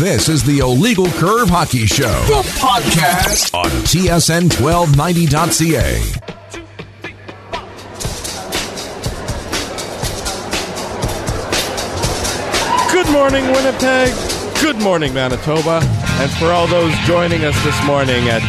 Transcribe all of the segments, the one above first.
This is the Illegal Curve Hockey Show, the podcast on TSN1290.ca. Good morning, Winnipeg. Good morning, Manitoba. And for all those joining us this morning at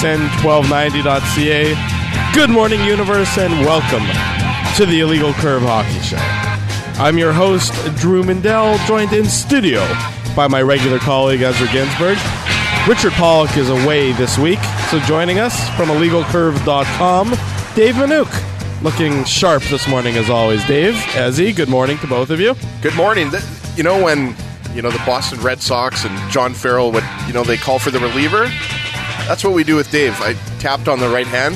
TSN1290.ca, good morning, universe, and welcome to the Illegal Curve Hockey Show. I'm your host, Drew Mindell, joined in studio by my regular colleague, Ezra Ginsburg. Richard Pollock is away this week, so joining us from IllegalCurve.com, Dave Minuk. Looking sharp this morning, as always. Dave, Ezzy, good morning to both of you. Good morning. You know, when the Boston Red Sox and John Farrell would, they call for the reliever? That's what we do with Dave. I tapped on the right hand.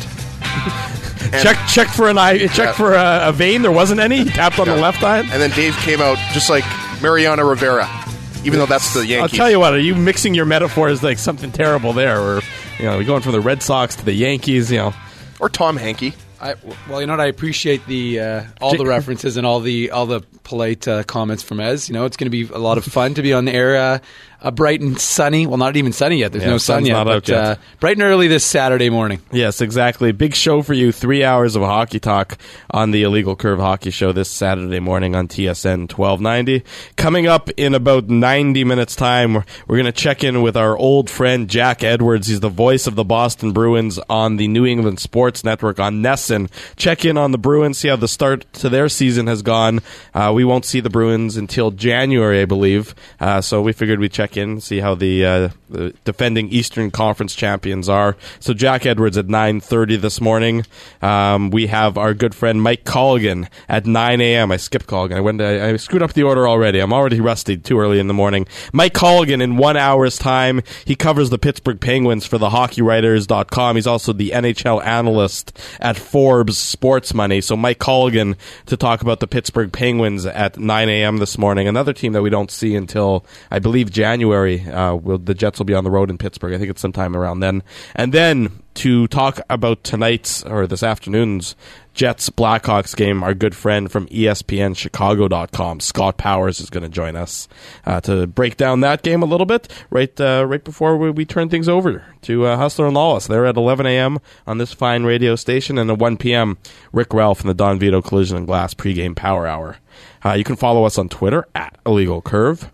Checked for a vein. There wasn't any. He tapped on the left eye. And then Dave came out just like Mariano Rivera, even though that's the Yankees. I'll tell you what, are you mixing your metaphors like something terrible there? Or, we're going from the Red Sox to the Yankees, Or Tom Hankey. Well, you know what? I appreciate all the references and all the polite comments from Ez. It's going to be a lot of fun to be on the air, bright and sunny. Well, not even sunny yet. There's no sun yet. But bright and early this Saturday morning. Yes, exactly. Big show for you. 3 hours of hockey talk on the Illegal Curve Hockey Show this Saturday morning on TSN 1290. Coming up in about 90 minutes' time, we're going to check in with our old friend Jack Edwards. He's the voice of the Boston Bruins on the New England Sports Network on NESN. Check in on the Bruins, see how the start to their season has gone. We won't see the Bruins until January, I believe. So we figured we'd check in, see how the defending Eastern Conference champions are. So Jack Edwards at 9:30 this morning. We have our good friend Mike Colligan at 9 a.m. I skipped Colligan. I screwed up the order already. I'm already rusty too early in the morning. Mike Colligan in 1 hour's time. He covers the Pittsburgh Penguins for thehockeywriters.com. He's also the NHL analyst at Forbes Sports Money. So Mike Colligan to talk about the Pittsburgh Penguins at 9 a.m. this morning. Another team that we don't see until, I believe, January. The Jets will be on the road in Pittsburgh. I think it's sometime around then. And then to talk about this afternoon's Jets Blackhawks game, our good friend from ESPNChicago.com, Scott Powers, is going to join us to break down that game a little bit right before we turn things over to Hustler and Lawless. They're at 11 a.m. on this fine radio station, and at 1 p.m., Rick Ralph and the Don Vito Collision and Glass pregame power hour. You can follow us on Twitter at Illegal Curve,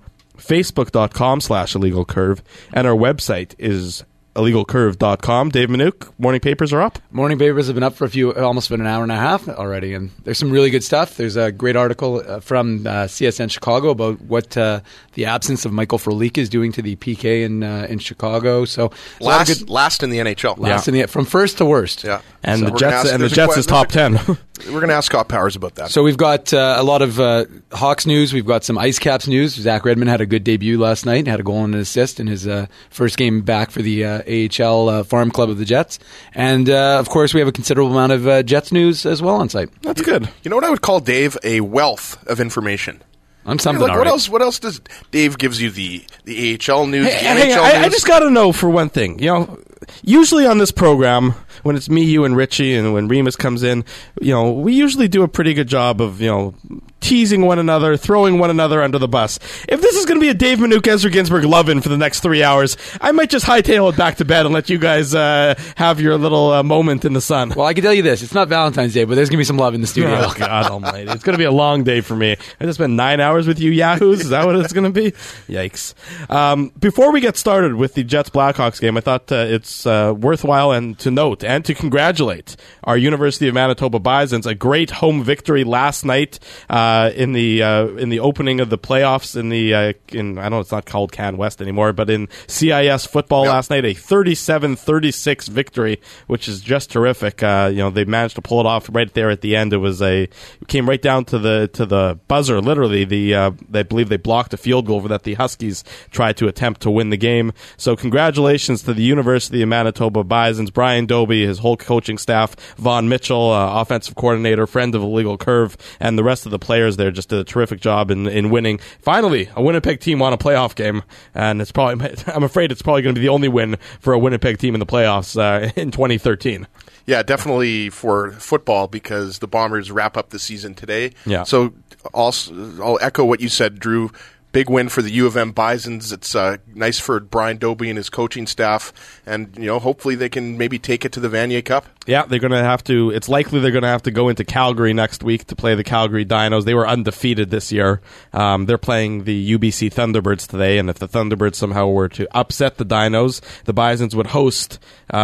Facebook.com/IllegalCurve, and our website is IllegalCurve.com. Dave Minuk, morning papers are up. Morning papers have been up for almost an hour and a half already, and there's some really good stuff. There's a great article from CSN Chicago about what the absence of Michael Frolik is doing to the PK in Chicago. So last in the NHL, from first to worst. Yeah, and the Jets is top 10. We're going to ask Scott Powers about that. So we've got a lot of Hawks news. We've got some Ice Caps news. Zach Redmond had a good debut last night. Had a goal and an assist in his first game back for the AHL Farm Club of the Jets. And, of course, we have a considerable amount of Jets news as well on site. That's good. You know what I would call Dave? A wealth of information. I'm something what else does Dave gives you the AHL news, the NHL news? I just got to know for one thing. Usually on this program, when it's me, you, and Richie, and when Remus comes in, we usually do a pretty good job of, teasing one another, throwing one another under the bus. If this is going to be a Dave Minuk, Ezra Ginsburg love-in for the next 3 hours, I might just hightail it back to bed and let you guys have your little moment in the sun. Well, I can tell you this. It's not Valentine's Day, but there's going to be some love in the studio. Oh, God almighty. It's going to be a long day for me. I just spent 9 hours with you yahoos. Is that what it's going to be? Yikes. Before we get started with the Jets-Blackhawks game, I thought it's worthwhile and to note and to congratulate our University of Manitoba Bisons. A great home victory last night in the opening of the playoffs I know it's not called Can West anymore, but in CIS football last night, a 37-36 victory, which is just terrific. They managed to pull it off right there at the end. It came right down to the buzzer, literally. I believe they blocked a field goal that the Huskies tried to attempt to win the game. So congratulations to the University of Manitoba Bisons, Brian Dobie, his whole coaching staff, Vaughn Mitchell, offensive coordinator, friend of Illegal Curve, and the rest of the players there just did a terrific job in winning. Finally, a Winnipeg team won a playoff game, and I'm afraid it's probably going to be the only win for a Winnipeg team in the playoffs in 2013. Yeah, definitely for football, because the Bombers wrap up the season today. Yeah. So I'll echo what you said, Drew. Big win for the U of M Bisons. It's nice for Brian Dobie and his coaching staff, and hopefully they can maybe take it to the Vanier Cup. Yeah, they're going to have to. It's likely they're going to have to go into Calgary next week to play the Calgary Dinos. They were undefeated this year. They're playing the UBC Thunderbirds today, and if the Thunderbirds somehow were to upset the Dinos, the Bisons would host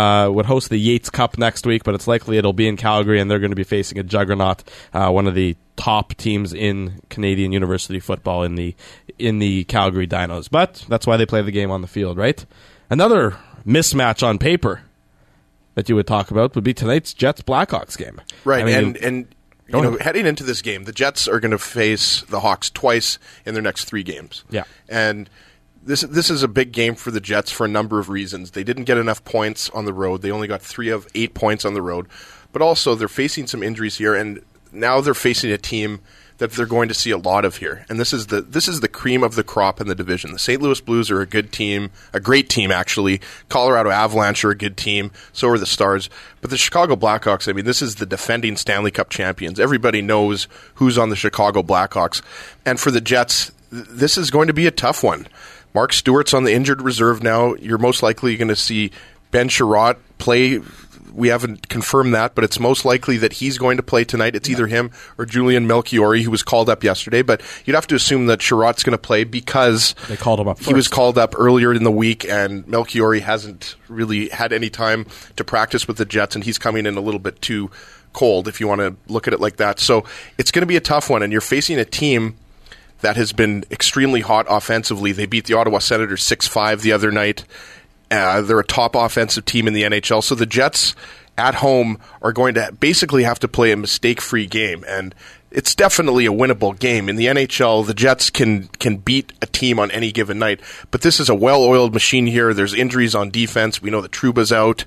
the Yates Cup next week. But it's likely it'll be in Calgary, and they're going to be facing a juggernaut, one of the top teams in Canadian university football in the Calgary Dinos. But that's why they play the game on the field, right? Another mismatch on paper that you would talk about would be tonight's Jets-Blackhawks game. Right, and heading into this game, the Jets are going to face the Hawks twice in their next 3 games. Yeah. And this is a big game for the Jets for a number of reasons. They didn't get enough points on the road. They only got 3 of 8 points on the road. But also, they're facing some injuries here, and now they're facing a team that they're going to see a lot of here. And this is the cream of the crop in the division. The St. Louis Blues are a good team, a great team actually. Colorado Avalanche are a good team. So are the Stars. But the Chicago Blackhawks, this is the defending Stanley Cup champions. Everybody knows who's on the Chicago Blackhawks. And for the Jets, this is going to be a tough one. Mark Stewart's on the injured reserve now. You're most likely going to see Ben Sherratt play. We haven't confirmed that, but it's most likely that he's going to play tonight. It's either him or Julian Melchiori, who was called up yesterday. But you'd have to assume that Sherratt's going to play because they called him up first. He was called up earlier in the week, and Melchiori hasn't really had any time to practice with the Jets, and he's coming in a little bit too cold, if you want to look at it like that. So it's going to be a tough one, and you're facing a team that has been extremely hot offensively. They beat the Ottawa Senators 6-5 the other night. They're a top offensive team in the NHL. So the Jets at home are going to basically have to play a mistake-free game. And it's definitely a winnable game. In the NHL, the Jets can beat a team on any given night. But this is a well-oiled machine here. There's injuries on defense. We know that Trouba's out.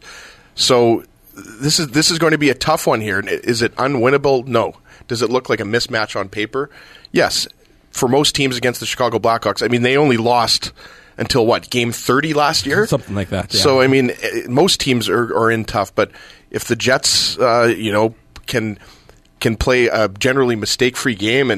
So this is going to be a tough one here. Is it unwinnable? No. Does it look like a mismatch on paper? Yes. For most teams against the Chicago Blackhawks, they only lost until game 30 last year? Something like that, yeah. So, most teams are in tough, but if the Jets, can play a generally mistake-free game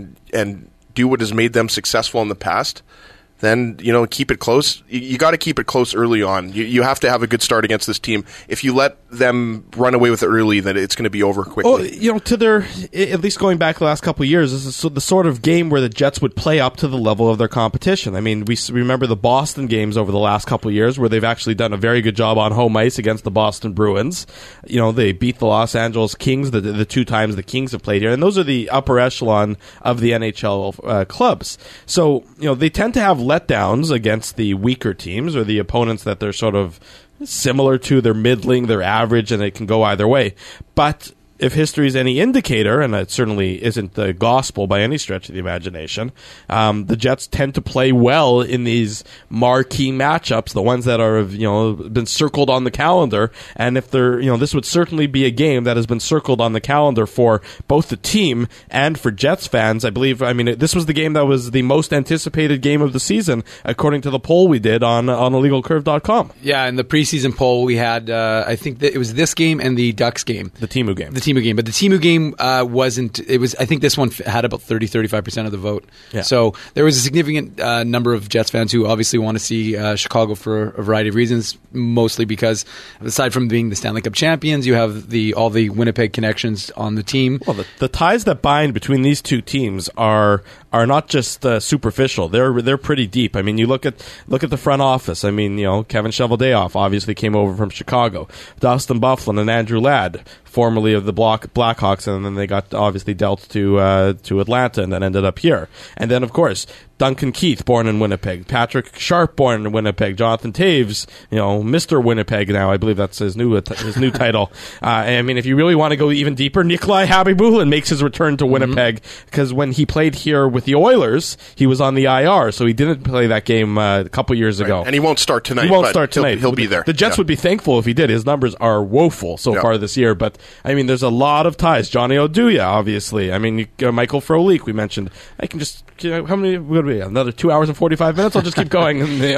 and do what has made them successful in the past, then, keep it close. You got to keep it close early on. You have to have a good start against this team. If you let them run away with it early, then it's going to be over quickly. To their, at least going back the last couple of years, this is the sort of game where the Jets would play up to the level of their competition. We remember the Boston games over the last couple of years where they've actually done a very good job on home ice against the Boston Bruins. They beat the Los Angeles Kings the 2 times the Kings have played here, and those are the upper echelon of the NHL clubs. So, they tend to have letdowns against the weaker teams or the opponents that they're sort of similar to. They're middling, they're average, and it can go either way. But if history is any indicator, and it certainly isn't the gospel by any stretch of the imagination, the Jets tend to play well in these marquee matchups, the ones that are been circled on the calendar. And if they're this would certainly be a game that has been circled on the calendar for both the team and for Jets fans. I believe. This was the game that was the most anticipated game of the season, according to the poll we did on illegalcurve.com. Yeah, in the preseason poll we had, I think that it was this game and the Ducks game, the Timu game. But the Timu game wasn't. It was. I think this one had about 35% of the vote. Yeah. So there was a significant number of Jets fans who obviously want to see Chicago for a variety of reasons. Mostly because, aside from being the Stanley Cup champions, you have all the Winnipeg connections on the team. Well, the ties that bind between these two teams are not just superficial. They're pretty deep. You look at the front office. Kevin Cheveldayoff obviously came over from Chicago. Dustin Byfuglien and Andrew Ladd, formerly of the Blackhawks, and then they got obviously dealt to Atlanta and then ended up here. And then, of course, Duncan Keith, born in Winnipeg. Patrick Sharp, born in Winnipeg. Jonathan Toews, Mr. Winnipeg now. I believe that's his new title. If you really want to go even deeper, Nikolai Khabibulin makes his return to Winnipeg because when he played here with the Oilers, he was on the IR, so he didn't play that game a couple years ago. And he won't start tonight. He'll be there. The Jets would be thankful if he did. His numbers are woeful so far this year, but there's a lot of ties. Johnny Oduya, obviously. Michael Frolik, we mentioned. I can just, how many would we have? Another 2 hours and 45 minutes? I'll just keep going.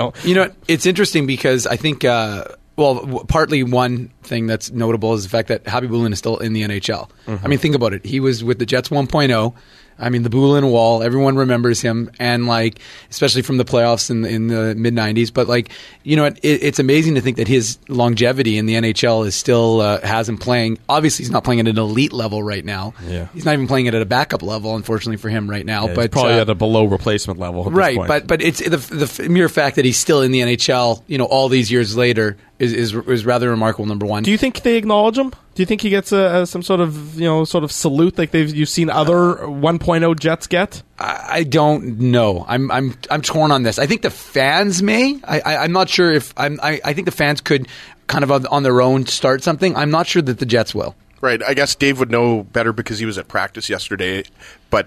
It's interesting because I think, partly one thing that's notable is the fact that Khabibulin is still in the NHL. Mm-hmm. Think about it. He was with the Jets 1.0. I mean, the Bulin Wall, everyone remembers him, and like, especially from the playoffs in the mid '90s. But like, you know, it's amazing to think that his longevity in the NHL is still has him playing. Obviously, he's not playing at an elite level right now. Yeah. He's not even playing it at a backup level, unfortunately for him right now. Yeah, but probably at a below replacement level. At right, this point. but it's the mere fact that he's still in the NHL, you know, all these years later is rather remarkable. Number one. Do you think they acknowledge him? Do you think he gets some sort of salute like you've seen other 1.0 Jets get? I don't know. I'm torn on this. I think the fans may. I'm not sure if I think the fans could kind of on their own start something. I'm not sure that the Jets will. Right. I guess Dave would know better because he was at practice yesterday. But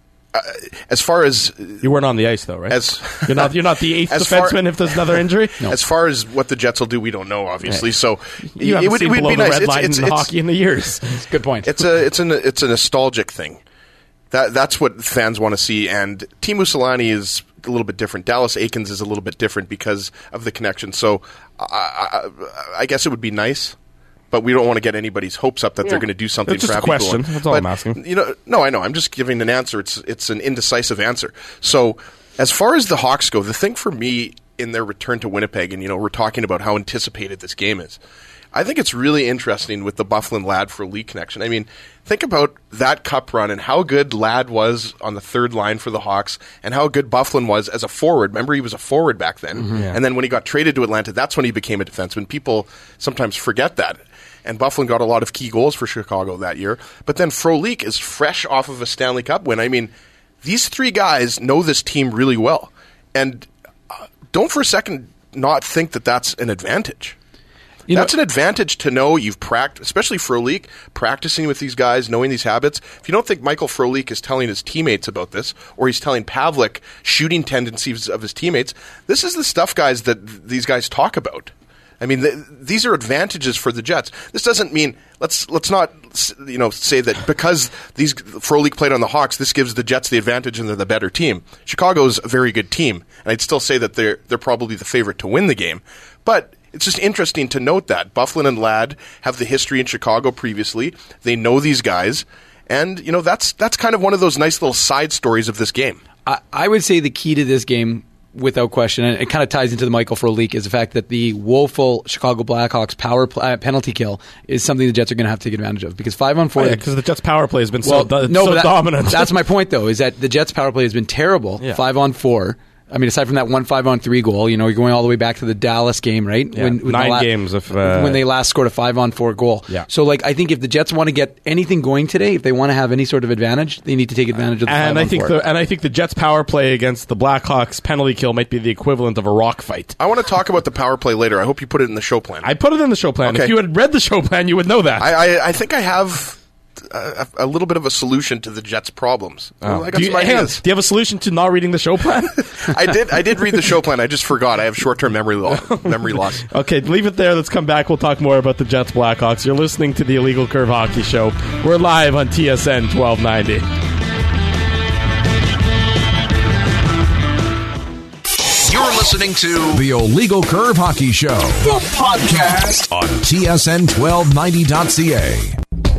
as far as you weren't on the ice though, right? You're not the eighth defenseman if there's another injury. No. As far as what the Jets will do, we don't know, obviously. Right. So you haven't seen below the red line in hockey in the years. It's a good point. It's a nostalgic thing. That's what fans want to see. And Teemu Selanne is a little bit different. Dallas Eakins is a little bit different because of the connection. So I guess it would be nice. But we don't want to get anybody's hopes up that they're going to do something. It's just for a question. That's all I'm asking. You know, no, I know. I'm just giving an answer. It's an indecisive answer. So, as far as the Hawks go, the thing for me in their return to Winnipeg, and we're talking about how anticipated this game is. I think it's really interesting with the Byfuglien Ladd Frolik connection. I mean, think about that cup run and how good Ladd was on the third line for the Hawks and how good Byfuglien was as a forward. Remember, he was a forward back then. Mm-hmm. Yeah. And then when he got traded to Atlanta, that's when he became a defenseman. People sometimes forget that. And Byfuglien got a lot of key goals for Chicago that year. But then Frolik is fresh off of a Stanley Cup win. I mean, these three guys know this team really well. And don't for a second not think that that's an advantage. That's an advantage to know you've practiced, especially Frolik, practicing with these guys, knowing these habits. If you don't think Michael Frolik is telling his teammates about this, or he's telling Pavlik shooting tendencies of his teammates, this is the stuff, guys, that these guys talk about. I mean, these are advantages for the Jets. This doesn't mean let's not say that because these Frolik played on the Hawks, this gives the Jets the advantage and they're the better team. Chicago's a very good team, and I'd still say that they're probably the favorite to win the game. But it's just interesting to note that Byfuglien and Ladd have the history in Chicago previously. They know these guys, and that's kind of one of those nice little side stories of this game. I would say the key to this game, without question, and it kind of ties into the Michael Frolik, is the fact that the woeful Chicago Blackhawks penalty kill is something the Jets are going to have to take advantage of, because 5-on-4... because the Jets' power play has been so dominant. That's my point, though, is that the Jets' power play has been terrible, 5-on-4. I mean, aside from that 1 5-on-3 goal, you're going all the way back to the Dallas game, right? Yeah, nine games of when they last scored a 5-on-4 goal. Yeah. So, I think if the Jets want to get anything going today, if they want to have any sort of advantage, they need to take advantage of the 5-on-4. I think the Jets' power play against the Blackhawks penalty kill might be the equivalent of a rock fight. I want to talk about the power play later. I hope you put it in the show plan. I put it in the show plan. Okay. If you had read the show plan, you would know that. I think I have a little bit of a solution to the Jets' problems. Oh. Do you have a solution to not reading the show plan? I did read the show plan. I just forgot. I have short-term memory loss. Okay, leave it there. Let's come back. We'll talk more about the Jets Blackhawks. You're listening to the Illegal Curve Hockey Show. We're live on TSN 1290. You're listening to the Illegal Curve Hockey Show, the podcast on TSN1290.ca.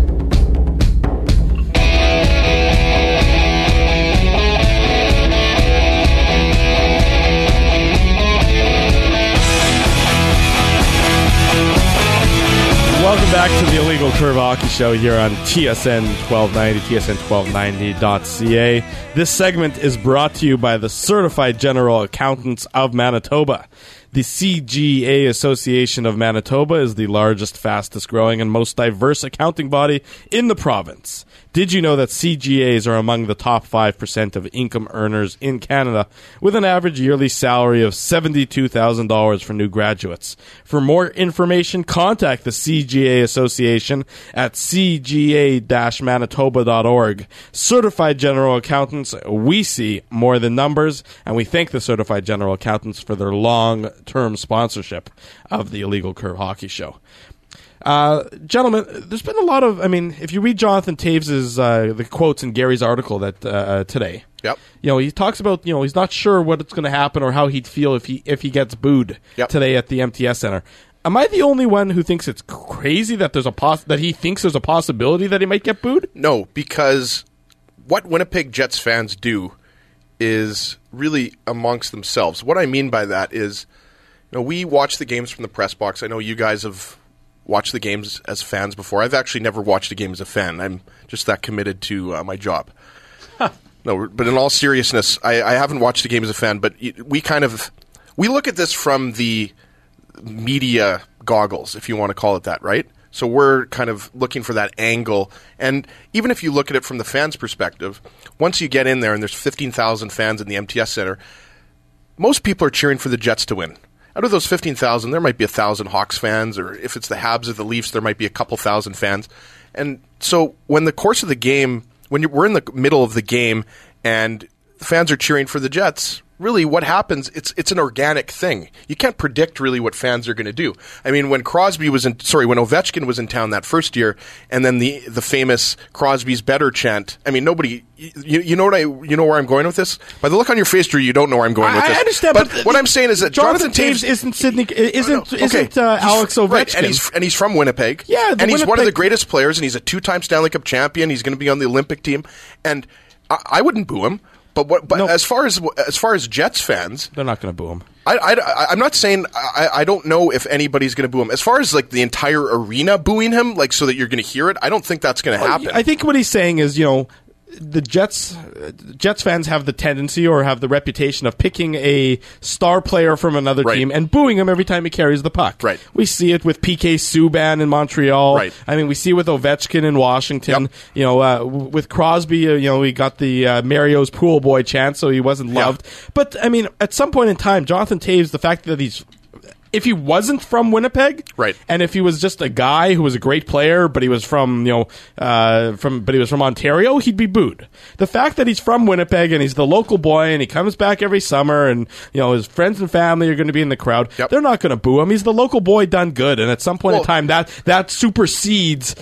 Welcome back to the Illegal Curve Hockey Show here on TSN 1290, TSN1290.ca. This segment is brought to you by the Certified General Accountants of Manitoba. The CGA Association of Manitoba is the largest, fastest growing, and most diverse accounting body in the province. Did you know that CGAs are among the top 5% of income earners in Canada, with an average yearly salary of $72,000 for new graduates? For more information, contact the CGA Association at cga-manitoba.org. Certified General Accountants, we see more than numbers, and we thank the Certified General Accountants for their long-term sponsorship of the Illegal Curve Hockey Show. Gentlemen, there's been a lot of, if you read Jonathan Taves's the quotes in Gary's article that today, yep. He talks about, he's not sure what's going to happen or how he'd feel if he gets booed today at the MTS Center. Am I the only one who thinks it's crazy that that he thinks there's a possibility that he might get booed? No, because what Winnipeg Jets fans do is really amongst themselves. What I mean by that is, we watch the games from the press box. I know you guys have watched the games as fans before. I've actually never watched a game as a fan. I'm just that committed to my job. No, but in all seriousness, I haven't watched a game as a fan, but we look at this from the media goggles, if you want to call it that, right? So we're kind of looking for that angle. And even if you look at it from the fans' perspective, once you get in there and there's 15,000 fans in the MTS Center, most people are cheering for the Jets to win. Out of those 15,000, there might be 1,000 Hawks fans, or if it's the Habs or the Leafs, there might be a couple thousand fans. And so when the course of the game, we're in the middle of the game and the fans are cheering for the Jets, really what happens, it's an organic thing. You can't predict really what fans are going to do. I mean, when Ovechkin was in town that first year, and then the famous Crosby's better chant, I mean, nobody, you know where I'm going with this? By the look on your face, Drew, you don't know where I'm going with this. I understand, but what I'm saying is that Jonathan Toews isn't Alex Ovechkin. Right, and he's from Winnipeg. Yeah, and he's one of the greatest players, and he's a 2-time Stanley Cup champion. He's going to be on the Olympic team, and I wouldn't boo him. But no. as far as Jets fans, they're not going to boo him. I'm not saying I don't know if anybody's going to boo him. As far as like the entire arena booing him, like so that you're going to hear it, I don't think that's going to happen. I think what he's saying is, the Jets fans have the tendency or have the reputation of picking a star player from another team and booing him every time he carries the puck. Right. We see it with PK Subban in Montreal. Right. I mean, we see it with Ovechkin in Washington. Yep. With Crosby, we got the Mario's pool boy chant, so he wasn't loved. But I mean, at some point in time, Jonathan Toews, the fact that if he wasn't from Winnipeg, right, and if he was just a guy who was a great player, but he was from Ontario, he'd be booed. The fact that he's from Winnipeg and he's the local boy and he comes back every summer and his friends and family are going to be in the crowd, they're not going to boo him. He's the local boy done good, and at some point in time, that supersedes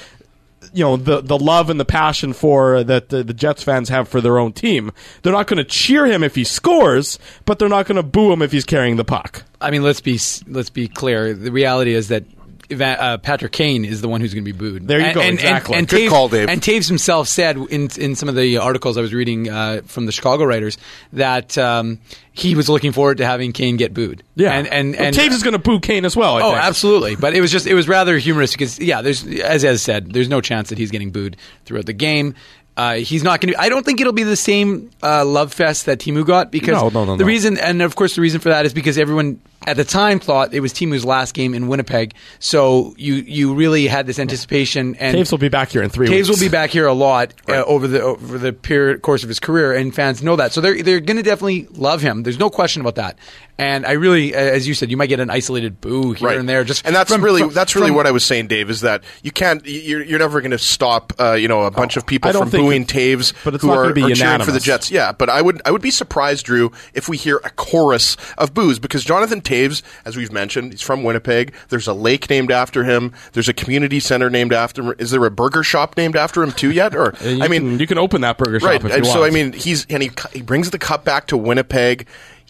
the love and the passion that the Jets fans have for their own team. They're not going to cheer him if he scores, but they're not going to boo him if he's carrying the puck. I mean, let's be clear. The reality is that Patrick Kane is the one who's going to be booed. There you go. Exactly. And good call, Dave. And Taves himself said in some of the articles I was reading from the Chicago writers that he was looking forward to having Kane get booed. Yeah, and Taves is going to boo Kane as well. I think. Absolutely. But it was rather humorous because there's, as Ez said, there's no chance that he's getting booed throughout the game. He's not going to. I don't think it'll be the same love fest that Timu got because the reason, and of course the reason for that is because everyone at the time thought it was Timu's last game in Winnipeg. So you really had this anticipation. And Taves will be back here in 3 weeks. Taves will be back here a lot over the course of his career, and fans know that. So they're going to definitely love him. There's no question about that. And I really, as you said, you might get an isolated boo here and there. And that's really what I was saying, Dave. Is that you can't, you're never going to stop, a bunch of people from booing Taves who are cheering for the Jets. Yeah, but I would be surprised, Drew, if we hear a chorus of boos because Jonathan Taves, as we've mentioned, he's from Winnipeg. There's a lake named after him. There's a community center named after him. Is there a burger shop named after him too yet? Or you can open that burger shop if you want. So I mean, he brings the cup back to Winnipeg.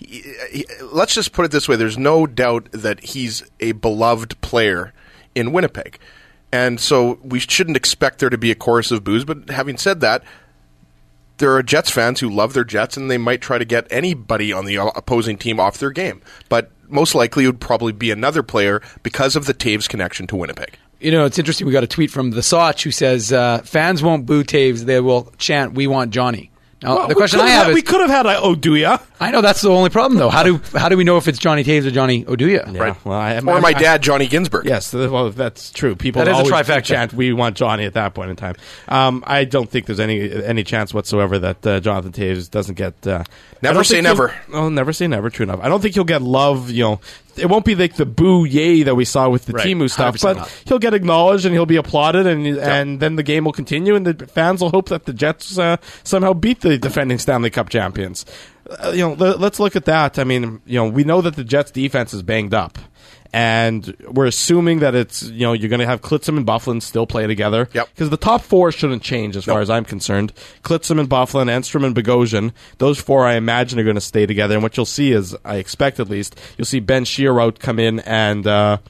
Let's just put it this way. There's no doubt that he's a beloved player in Winnipeg. And so we shouldn't expect there to be a chorus of boos. But having said that, there are Jets fans who love their Jets, and they might try to get anybody on the opposing team off their game. But most likely it would probably be another player because of the Taves connection to Winnipeg. It's interesting. We got a tweet from the Soch who says, fans won't boo Taves. They will chant, "We want Johnny." Now, the question I have is... We could have had Oduya. I know, that's the only problem, though. How do we know if it's Johnny Taves or Johnny Oduya? Yeah, right. Well, or my dad, Johnny Ginsberg. Yes, well, that's true. People that is always a trifecta. chant, "We want Johnny" at that point in time. I don't think there's any chance whatsoever that Jonathan Taves doesn't get... never say never. Never say never, true enough. I don't think he'll get love, It won't be like the boo yay that we saw with the Timu stuff, but he'll get acknowledged and he'll be applauded, and then the game will continue, and the fans will hope that the Jets somehow beat the defending Stanley Cup champions. Let's look at that. I mean, we know that the Jets' defense is banged up, And we're assuming that it's, you're going to have Klitzum and Byfuglien still play together. Yep. Because the top four shouldn't change as far as I'm concerned. Klitzum and Byfuglien, Enstrom and Bogosian, those four I imagine are going to stay together. And what you'll see is, I expect at least, you'll see Ben Chiarot come in and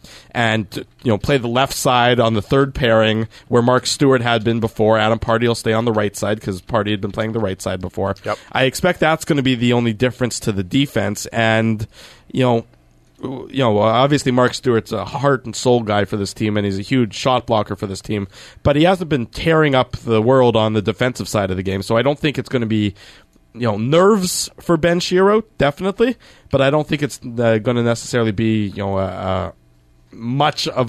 play the left side on the third pairing where Mark Stewart had been before. Adam Pardy will stay on the right side because Pardy had been playing the right side before. Yep. I expect that's going to be the only difference to the defense. And, obviously Mark Stewart's a heart and soul guy for this team, and he's a huge shot blocker for this team. But he hasn't been tearing up the world on the defensive side of the game, so I don't think it's going to be, nerves for Ben Chiarot, definitely. But I don't think it's going to necessarily be, much of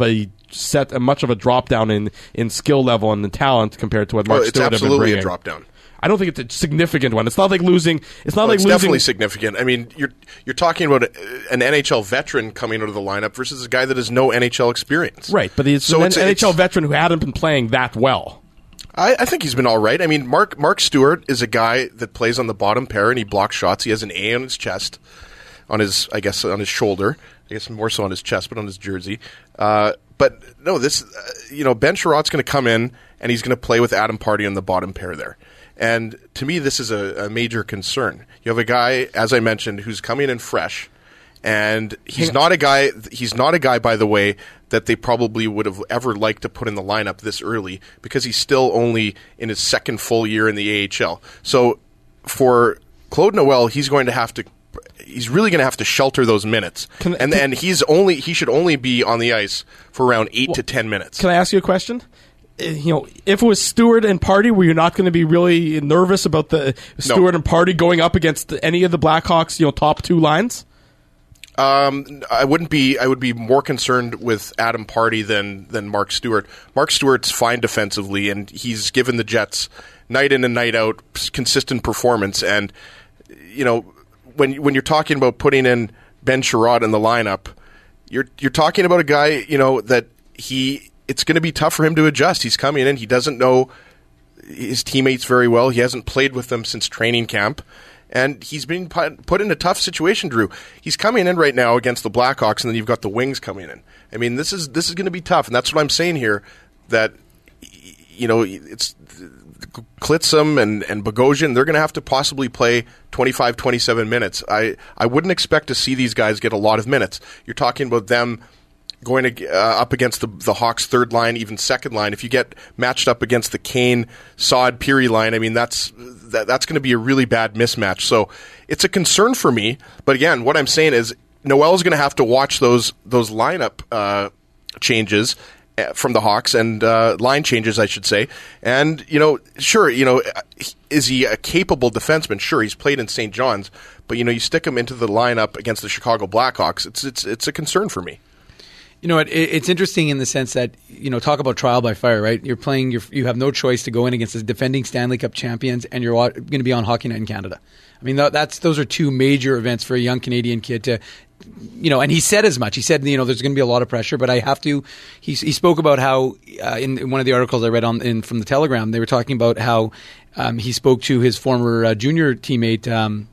a drop down in skill level and the talent compared to what Mark Stewart had been bringing. It's absolutely a drop down. I don't think it's a significant one. It's not like losing. It's definitely significant. I mean, you're talking about an NHL veteran coming out of the lineup versus a guy that has no NHL experience. Right, but he's an NHL veteran who hadn't been playing that well. I think he's been all right. I mean, Mark Stewart is a guy that plays on the bottom pair and he blocks shots. He has an A on his chest, on his shoulder. I guess more so on his chest, but on his jersey. But no, Ben Chiarot's going to come in and he's going to play with Adam Pardy on the bottom pair there. And to me, this is a major concern. You have a guy, as I mentioned, who's coming in fresh, and he's not a guy, by the way, that they probably would have ever liked to put in the lineup this early because he's still only in his second full year in the AHL. So for Claude Noel, he's really going to have to shelter those minutes. And he should only be on the ice for around 8 to 10 minutes. Can I ask you a question? If it was Stewart and Pardy, were you not going to be really nervous about the Stewart and Pardy going up against any of the Blackhawks, top two lines? I wouldn't be. I would be more concerned with Adam Pardy than Mark Stewart. Mark Stewart's fine defensively, and he's given the Jets night in and night out consistent performance. And when you're talking about putting in Ben Chiarot in the lineup, you're talking about a guy that it's going to be tough for him to adjust. He's coming in. He doesn't know his teammates very well. He hasn't played with them since training camp. And he's being put in a tough situation, Drew. He's coming in right now against the Blackhawks, and then you've got the Wings coming in. I mean, this is going to be tough. And that's what I'm saying here, that, it's Klitzum and Bogosian, they're going to have to possibly play 25, 27 minutes. I wouldn't expect to see these guys get a lot of minutes. You're talking about them going up against the Hawks' third line, even second line. If you get matched up against the Kane, Saad, Peary line, I mean, that's going to be a really bad mismatch. So it's a concern for me. But again, what I'm saying is Noel's going to have to watch those lineup changes from the Hawks and line changes, I should say. And, sure, is he a capable defenseman? Sure, he's played in St. John's. But, you stick him into the lineup against the Chicago Blackhawks, it's a concern for me. It's interesting in the sense that, talk about trial by fire, right? You're playing, you have no choice to go in against the defending Stanley Cup champions, and you're going to be on Hockey Night in Canada. I mean, those are two major events for a young Canadian kid to, and he said as much. He said, there's going to be a lot of pressure, but I have to. He spoke about how in one of the articles I read from the Telegram, they were talking about how he spoke to his former junior teammate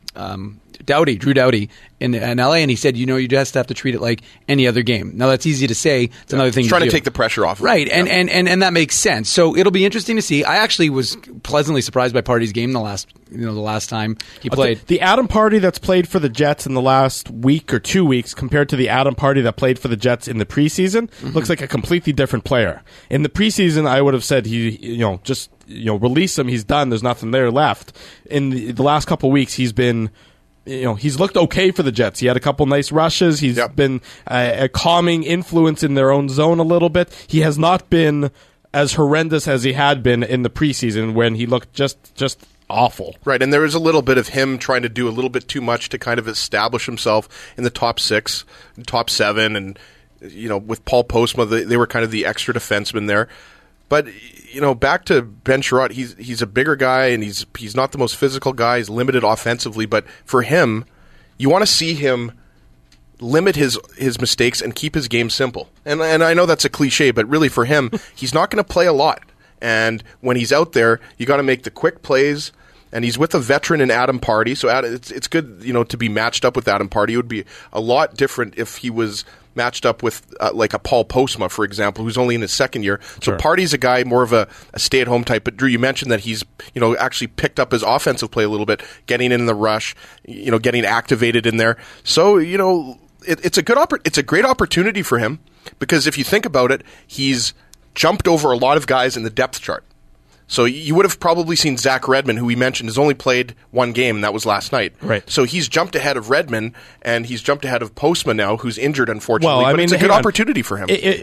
Drew Doughty in LA, and he said, you just have to treat it like any other game. Now that's easy to say. It's another thing. Trying to take the pressure off. Right, and that makes sense. So it'll be interesting to see. I actually was pleasantly surprised by Pardy's game the last time he played. The Adam Pardy that's played for the Jets in the last week or 2 weeks compared to the Adam Pardy that played for the Jets in the preseason looks like a completely different player. In the preseason, I would have said release him. He's done. There's nothing there left. In the last couple of weeks, he's been. He's looked okay for the Jets. He had a couple nice rushes. He's been a calming influence in their own zone a little bit. He has not been as horrendous as he had been in the preseason when he looked just awful. Right, and there was a little bit of him trying to do a little bit too much to kind of establish himself in the top 6, top 7, and with Paul Postma, they were kind of the extra defenseman there. But back to Ben Chiarot, he's a bigger guy, and he's not the most physical guy. He's limited offensively, but for him, you want to see him limit his mistakes and keep his game simple. And I know that's a cliche, but really for him, he's not going to play a lot. And when he's out there, you got to make the quick plays. And he's with a veteran in Adam Pardy, so it's good to be matched up with Adam Pardy. It would be a lot different if he was matched up with like a Paul Postma, for example, who's only in his second year. So Sure. Party's a guy more of a stay-at-home type. But Drew, you mentioned that he's actually picked up his offensive play a little bit, getting in the rush, getting activated in there. So it's a great opportunity for him, because if you think about it, he's jumped over a lot of guys in the depth chart. So you would have probably seen Zach Redmond, who we mentioned has only played one game, and that was last night. Right. So he's jumped ahead of Redmond, and he's jumped ahead of Postma now, who's injured, unfortunately. Well, but it's a good opportunity for him.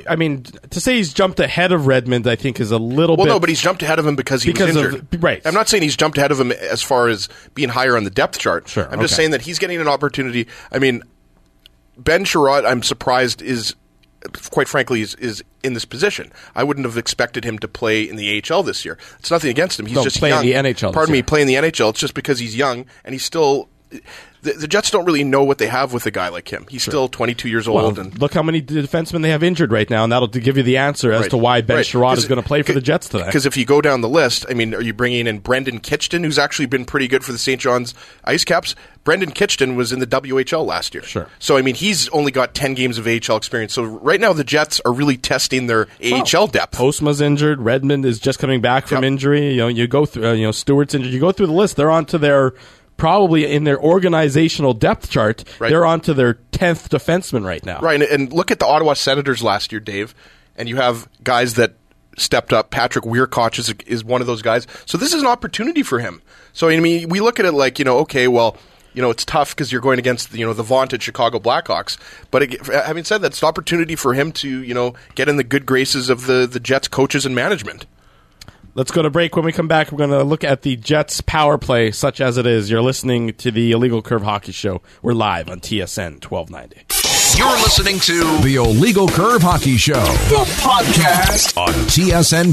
To say he's jumped ahead of Redmond, I think, is a little bit... Well, no, but he's jumped ahead of him because he was injured. Right. I'm not saying he's jumped ahead of him as far as being higher on the depth chart. Sure, I'm just saying that he's getting an opportunity. I mean, Ben Sherratt, I'm surprised, quite frankly, is in this position. I wouldn't have expected him to play in the AHL this year. It's nothing against him. He's just play young. in the NHL. Pardon me, play in the NHL. It's just because he's young and he's still. The Jets don't really know what they have with a guy like him. He's still 22 years old. And look how many defensemen they have injured right now, and that'll give you the answer as to why Ben Sherratt is going to play for the Jets today. Because if you go down the list, I mean, are you bringing in Brendan Kitchton, who's actually been pretty good for the St. John's Ice Caps? Brendan Kitchton was in the WHL last year. Sure. So, I mean, he's only got 10 games of AHL experience. So right now the Jets are really testing their AHL depth. Postma's injured. Redmond is just coming back from injury. You go through, Stewart's injured. You go through the list. They're on to their... Probably in their organizational depth chart, they're on to their 10th defenseman right now. Right, and look at the Ottawa Senators last year, Dave, and you have guys that stepped up. Patrick Weirkoch is one of those guys. So this is an opportunity for him. So, I mean, we look at it like, okay, well, it's tough because you're going against, the vaunted Chicago Blackhawks. But having said that, it's an opportunity for him to, get in the good graces of the Jets coaches and management. Let's go to break. When we come back, we're going to look at the Jets power play, such as it is. You're listening to the Illegal Curve Hockey Show. We're live on TSN 1290. You're listening to the Illegal Curve Hockey Show, the podcast on TSN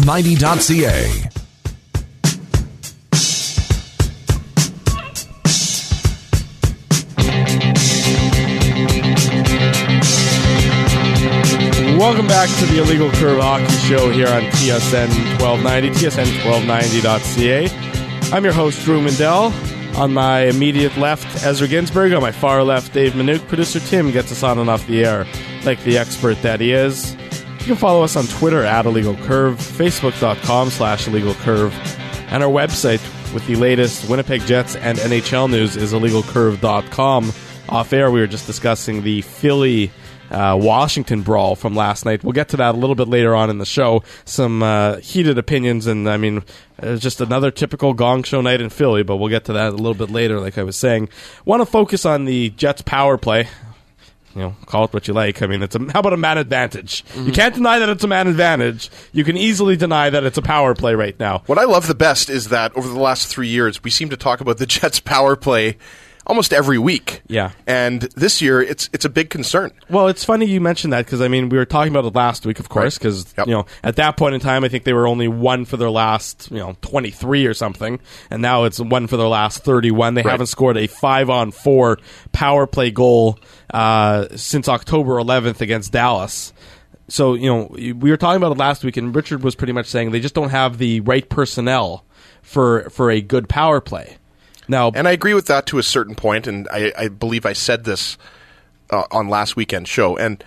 1290.ca. Welcome back to the Illegal Curve Hockey Show here on TSN 1290, TSN1290.ca. I'm your host, Drew Mindell. On my immediate left, Ezra Ginsberg. On my far left, Dave Minuk. Producer Tim gets us on and off the air like the expert that he is. You can follow us on Twitter at Illegal Curve, Facebook.com/Illegal Curve, and our website with the latest Winnipeg Jets and NHL news is IllegalCurve.com. Off air, we were just discussing the Philly Washington brawl from last night. We'll get to that a little bit later on in the show. Some heated opinions, and I mean, just another typical gong show night in Philly, but we'll get to that a little bit later, like I was saying. Want to focus on the Jets power play. Call it what you like. I mean, how about a man advantage? Mm-hmm. You can't deny that it's a man advantage. You can easily deny that it's a power play right now. What I love the best is that over the last 3 years, we seem to talk about the Jets power play almost every week. Yeah. And this year, it's a big concern. Well, it's funny you mentioned that because, I mean, we were talking about it last week, of course, because, at that point in time, I think they were only one for their last, 23 or something, and now it's one for their last 31. They haven't scored a 5-on-4 power play goal since October 11th against Dallas. So, we were talking about it last week, and Richard was pretty much saying they just don't have the right personnel for a good power play. Now, and I agree with that to a certain point, and I believe I said this on last weekend's show. And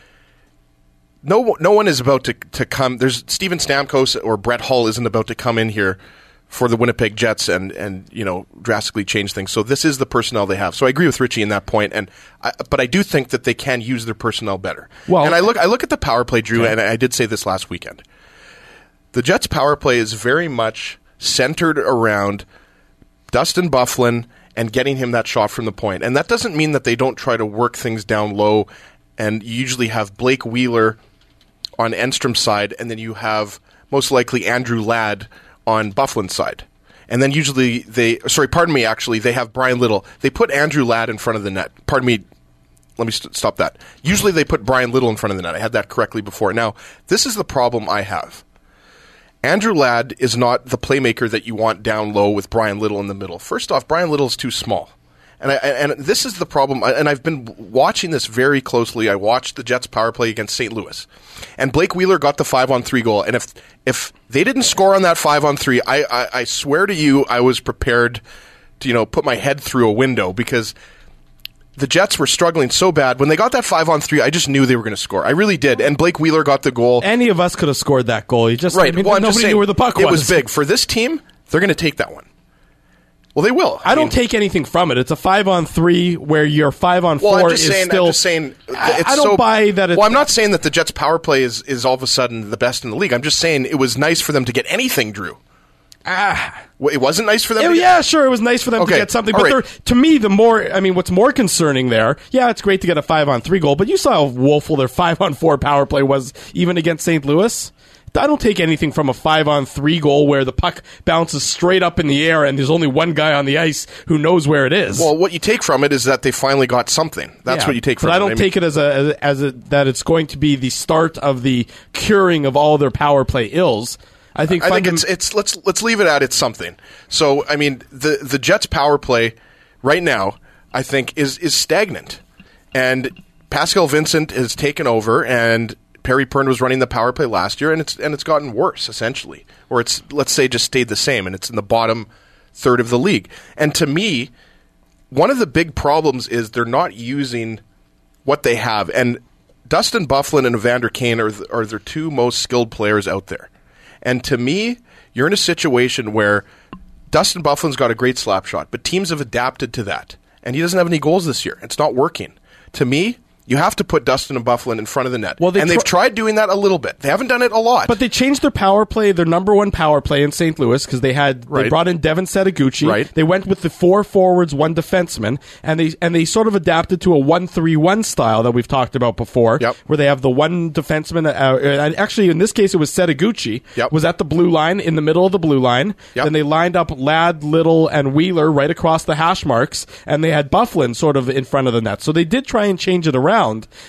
no one is about to come. There's Steven Stamkos or Brett Hull isn't about to come in here for the Winnipeg Jets and drastically change things. So this is the personnel they have. So I agree with Richie in that point, but I do think that they can use their personnel better. Well, and I look at the power play, Drew, and I did say this last weekend. The Jets' power play is very much centered around Dustin Byfuglien and getting him that shot from the point. And that doesn't mean that they don't try to work things down low, and you usually have Blake Wheeler on Enstrom's side, and then you have most likely Andrew Ladd on Byfuglien's side. And then usually they have Brian Little. They put Andrew Ladd in front of the net. Pardon me, let me stop that. Usually they put Brian Little in front of the net. I had that correctly before. Now, this is the problem I have. Andrew Ladd is not the playmaker that you want down low with Brian Little in the middle. First off, Brian Little is too small. And this is the problem, and I've been watching this very closely. I watched the Jets power play against St. Louis. And Blake Wheeler got the 5-on-3 goal. And if they didn't score on that 5-on-3, I swear to you, I was prepared to put my head through a window, because the Jets were struggling so bad. When they got that 5-on-3, I just knew they were going to score. I really did. And Blake Wheeler got the goal. Any of us could have scored that goal. You just, right. Nobody knew where the puck was. It was big. For this team, they're going to take that one. Well, they will. I don't take anything from it. It's a 5-on-3 where your 5-on-4 I'm is still. I'm just saying. I don't buy that. Well, I'm not saying that the Jets' power play is all of a sudden the best in the league. I'm just saying it was nice for them to get anything, Drew. It wasn't nice for them. Sure, it was nice for them to get something. But to me, what's more concerning there? Yeah, it's great to get a 5-on-3 goal, but you saw how woeful their 5-on-4 power play was, even against St. Louis. I don't take anything from a 5-on-3 goal where the puck bounces straight up in the air and there's only one guy on the ice who knows where it is. Well, what you take from it is that they finally got something. That's what you take from it. But I don't take it as that it's going to be the start of the curing of all their power play ills. I think it's let's leave it at it's something. So I mean the Jets' power play right now I think is stagnant, and Pascal Vincent has taken over, and Perry Pern was running the power play last year, and it's gotten worse essentially, or it's, let's say, just stayed the same, and it's in the bottom third of the league. And to me, one of the big problems is they're not using what they have, and Dustin Byfuglien and Evander Kane are their two most skilled players out there. And to me, you're in a situation where Dustin Byfuglien's got a great slap shot, but teams have adapted to that, and he doesn't have any goals this year. It's not working. To me, you have to put Dustin and Byfuglien in front of the net. Well, they've tried doing that a little bit. They haven't done it a lot. But they changed their power play, their number one power play in St. Louis, because they brought in Devin Setaguchi. Right. They went with the 4 forwards, 1 defenseman, and they sort of adapted to a 1-3-1 style that we've talked about before, where they have the one defenseman. Actually, in this case, it was Setaguchi. Was at the blue line, in the middle of the blue line. Then they lined up Ladd, Little, and Wheeler right across the hash marks, and they had Byfuglien sort of in front of the net. So they did try and change it around.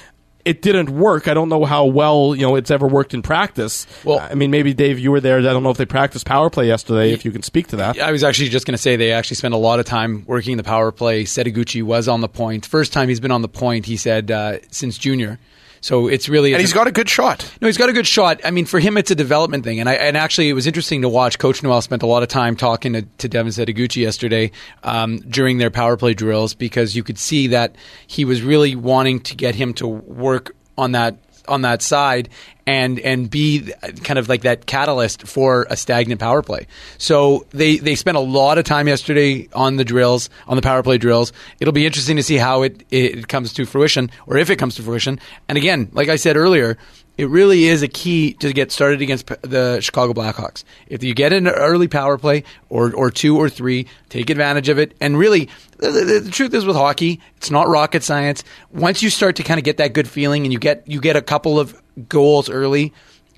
It didn't work. I don't know how well it's ever worked in practice. Well, I mean, maybe Dave, you were there. I don't know if they practiced power play yesterday. If you can speak to that. I was actually just going to say they actually spent a lot of time working the power play. Setaguchi was on the point. First time he's been on the point, he said, since junior. So it's really, and he's got a good shot. No, he's got a good shot. I mean, for him, it's a development thing. And actually, it was interesting to watch. Coach Noel spent a lot of time talking to Devin Setaguchi yesterday during their power play drills, because you could see that he was really wanting to get him to work on that side and be kind of like that catalyst for a stagnant power play. So they spent a lot of time yesterday on the drills, on the power play drills. It'll be interesting to see how it comes to fruition, or if it comes to fruition. And again, like I said earlier, it really is a key to get started against the Chicago Blackhawks. If you get an early power play or 2 or 3, take advantage of it. And really, the truth is with hockey, it's not rocket science. Once you start to kind of get that good feeling and you get a couple of goals early,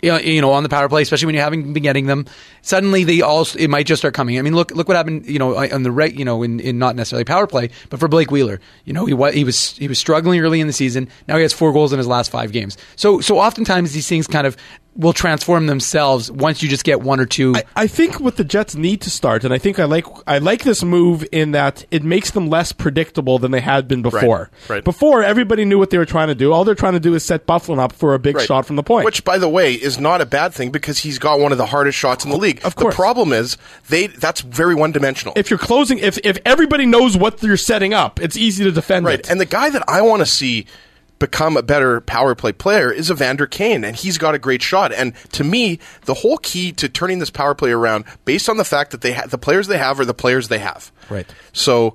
on the power play, especially when you haven't been getting them, suddenly it might just start coming. I mean, look what happened, on the in not necessarily power play, but for Blake Wheeler. He was struggling early in the season. Now he has 4 goals in his last 5 games. So oftentimes these things kind of will transform themselves once you just get 1 or 2. I think what the Jets need to start, and I think I like this move in that it makes them less predictable than they had been before. Right. Before, everybody knew what they were trying to do. All they're trying to do is set Byfuglien up for a big shot from the point. Which, by the way, is not a bad thing, because he's got one of the hardest shots in the league. Of course. The problem is that's very one-dimensional. If you're closing, if everybody knows what you're setting up, it's easy to defend it. Right, and the guy that I want to see become a better power play player is Evander Kane, and he's got a great shot. And to me, the whole key to turning this power play around, based on the fact that the players they have are the players they have. Right. So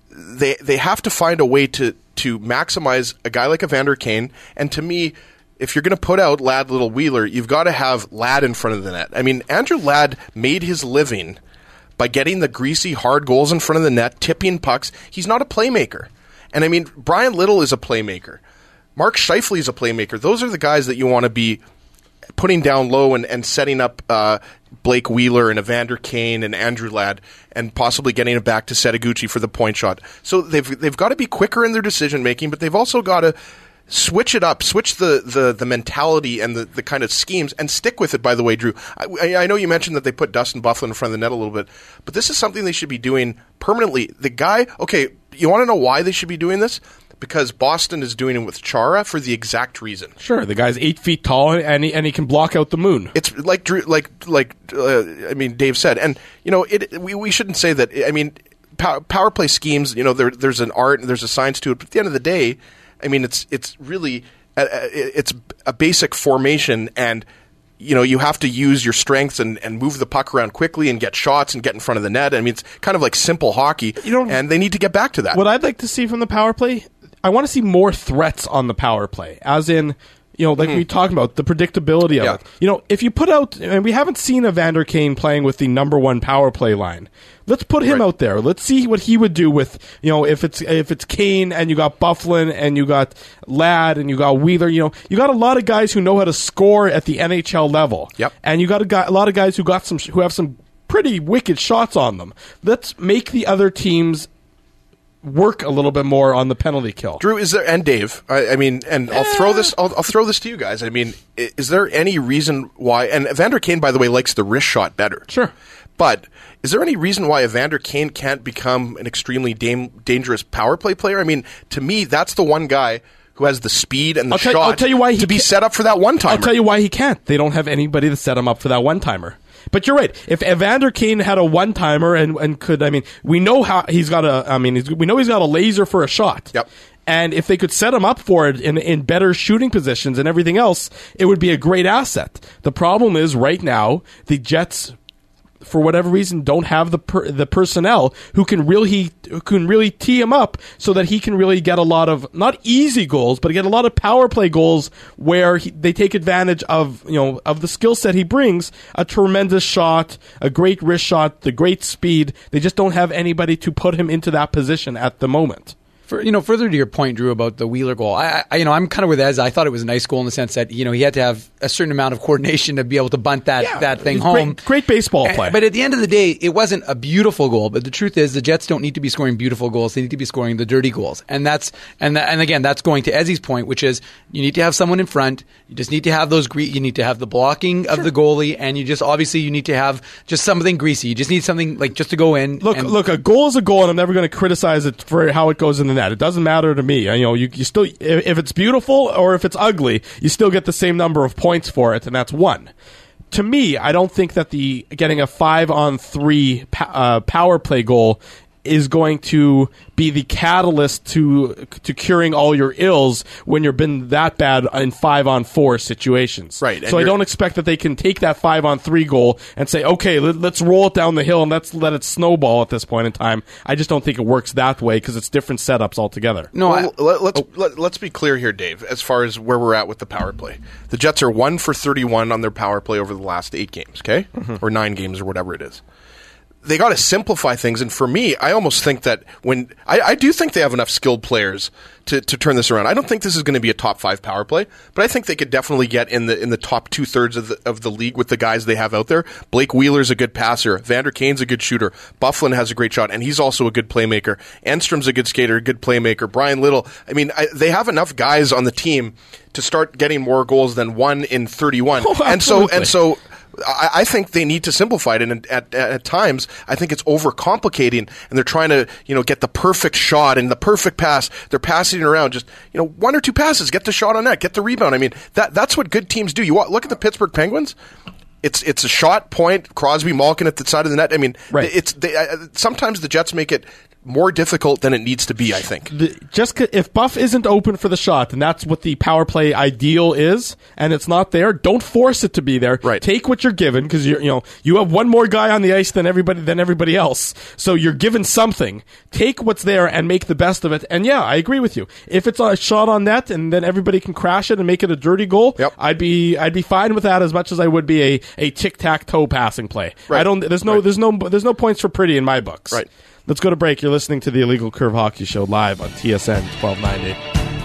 they have to find a way to maximize a guy like Evander Kane. And to me, if you're going to put out Ladd, Little, Wheeler, you've got to have Ladd in front of the net. I mean, Andrew Ladd made his living by getting the greasy, hard goals in front of the net, tipping pucks. He's not a playmaker. And I mean, Brian Little is a playmaker. Mark Scheifele is a playmaker. Those are the guys that you want to be putting down low and setting up Blake Wheeler and Evander Kane and Andrew Ladd, and possibly getting it back to Setaguchi for the point shot. So they've got to be quicker in their decision making, but they've also got to switch it up, switch the mentality and the kind of schemes, and stick with it, by the way, Drew. I know you mentioned that they put Dustin Byfuglien in front of the net a little bit, but this is something they should be doing permanently. The guy, okay, you want to know why they should be doing this? Because Boston is doing it with Chara for the exact reason. Sure, the guy's 8 feet tall and he can block out the moon. It's like Drew, I mean, Dave said, and we shouldn't say that. I mean, power play schemes, there's an art and there's a science to it. But at the end of the day, I mean, it's really it's a basic formation, and you have to use your strengths and move the puck around quickly and get shots and get in front of the net. I mean, it's kind of like simple hockey, and they need to get back to that. What I'd like to see from the power play, I want to see more threats on the power play, as in, we talked about the predictability of it. If you put out, and we haven't seen Evander Kane playing with the number one power play line. Let's put him out there. Let's see what he would do with, if it's Kane and you got Byfuglien and you got Ladd and you got Wheeler. You got a lot of guys who know how to score at the NHL level. Yep. And you got a lot of guys who have some pretty wicked shots on them. Let's make the other teams work a little bit more on the penalty kill. Drew, is there, and Dave, I'll throw this to you guys. I mean, is there any reason why, and Evander Kane, by the way, likes the wrist shot better. Sure. But is there any reason why Evander Kane can't become an extremely dangerous power play player? I mean, to me, that's the one guy who has the speed and the shot I'll tell you why to be set up for that one-timer. I'll tell you why he can't. They don't have anybody to set him up for that one-timer. But you're right. If Evander Kane had a one-timer and could, we know how he's got we know he's got a laser for a shot. Yep. And if they could set him up for it in better shooting positions and everything else, it would be a great asset. The problem is right now, the Jets, for whatever reason, don't have the personnel who can really tee him up so that he can really get a lot of, not easy goals, but get a lot of power play goals where they take advantage of the skill set he brings, a tremendous shot, a great wrist shot, the great speed. They just don't have anybody to put him into that position at the moment. Further to your point, Drew, about the Wheeler goal, I'm kind of with Ez. I thought it was a nice goal in the sense that he had to have a certain amount of coordination to be able to bunt that thing home. Great baseball play. But at the end of the day, it wasn't a beautiful goal. But the truth is, the Jets don't need to be scoring beautiful goals; they need to be scoring the dirty goals. And again, that's going to Ezzy's point, which is you need to have someone in front. You just need to have you need to have the blocking of the goalie, and you need to have just something greasy. You just need something just to go in. Look, a goal is a goal, and I'm never going to criticize it for how it goes in the net. It doesn't matter to me. You still, if it's beautiful or if it's ugly, you still get the same number of points for it, and that's one. To me, I don't think that getting a 5-on-3 power play goal is going to be the catalyst to curing all your ills when you've been that bad in 5-on-4 situations. Right. So I don't expect that they can take that 5-on-3 goal and say, okay, let's roll it down the hill and let's let it snowball at this point in time. I just don't think it works that way because it's different setups altogether. No, let's be clear here, Dave, as far as where we're at with the power play. The Jets are 1 for 31 on their power play over the last 8 games, okay? Mm-hmm. Or 9 games or whatever it is. They got to simplify things, and for me, I almost think that I do think they have enough skilled players to turn this around. I don't think this is going to be a top 5 power play, but I think they could definitely get in the top 2/3 of the league with the guys they have out there. Blake Wheeler's a good passer. Evander Kane's a good shooter. Byfuglien has a great shot, and he's also a good playmaker. Enstrom's a good skater, a good playmaker. Brian Little. They have enough guys on the team to start getting more goals than 1 in 31. Oh, and so. I think they need to simplify it, and at times I think it's overcomplicating, and they're trying to get the perfect shot and the perfect pass. They're passing it around, just 1 or 2 passes, get the shot on net, get the rebound. I mean that's what good teams do. You look at the Pittsburgh Penguins. It's a shot, point, Crosby, Malkin at the side of the net. I mean, right. Sometimes the Jets make it more difficult than it needs to be, I think. If Buff isn't open for the shot, and that's what the power play ideal is, and it's not there, don't force it to be there. Right. Take what you're given, because you have one more guy on the ice than everybody else, so you're given something. Take what's there and make the best of it. And yeah, I agree with you. If it's a shot on net and then everybody can crash it and make it a dirty goal, yep. I'd be fine with that as much as I would be a tic-tac-toe passing play. Right. There's no points for pretty in my books. Right. Let's go to break. You're listening to the Illegal Curve Hockey Show live on TSN 1290.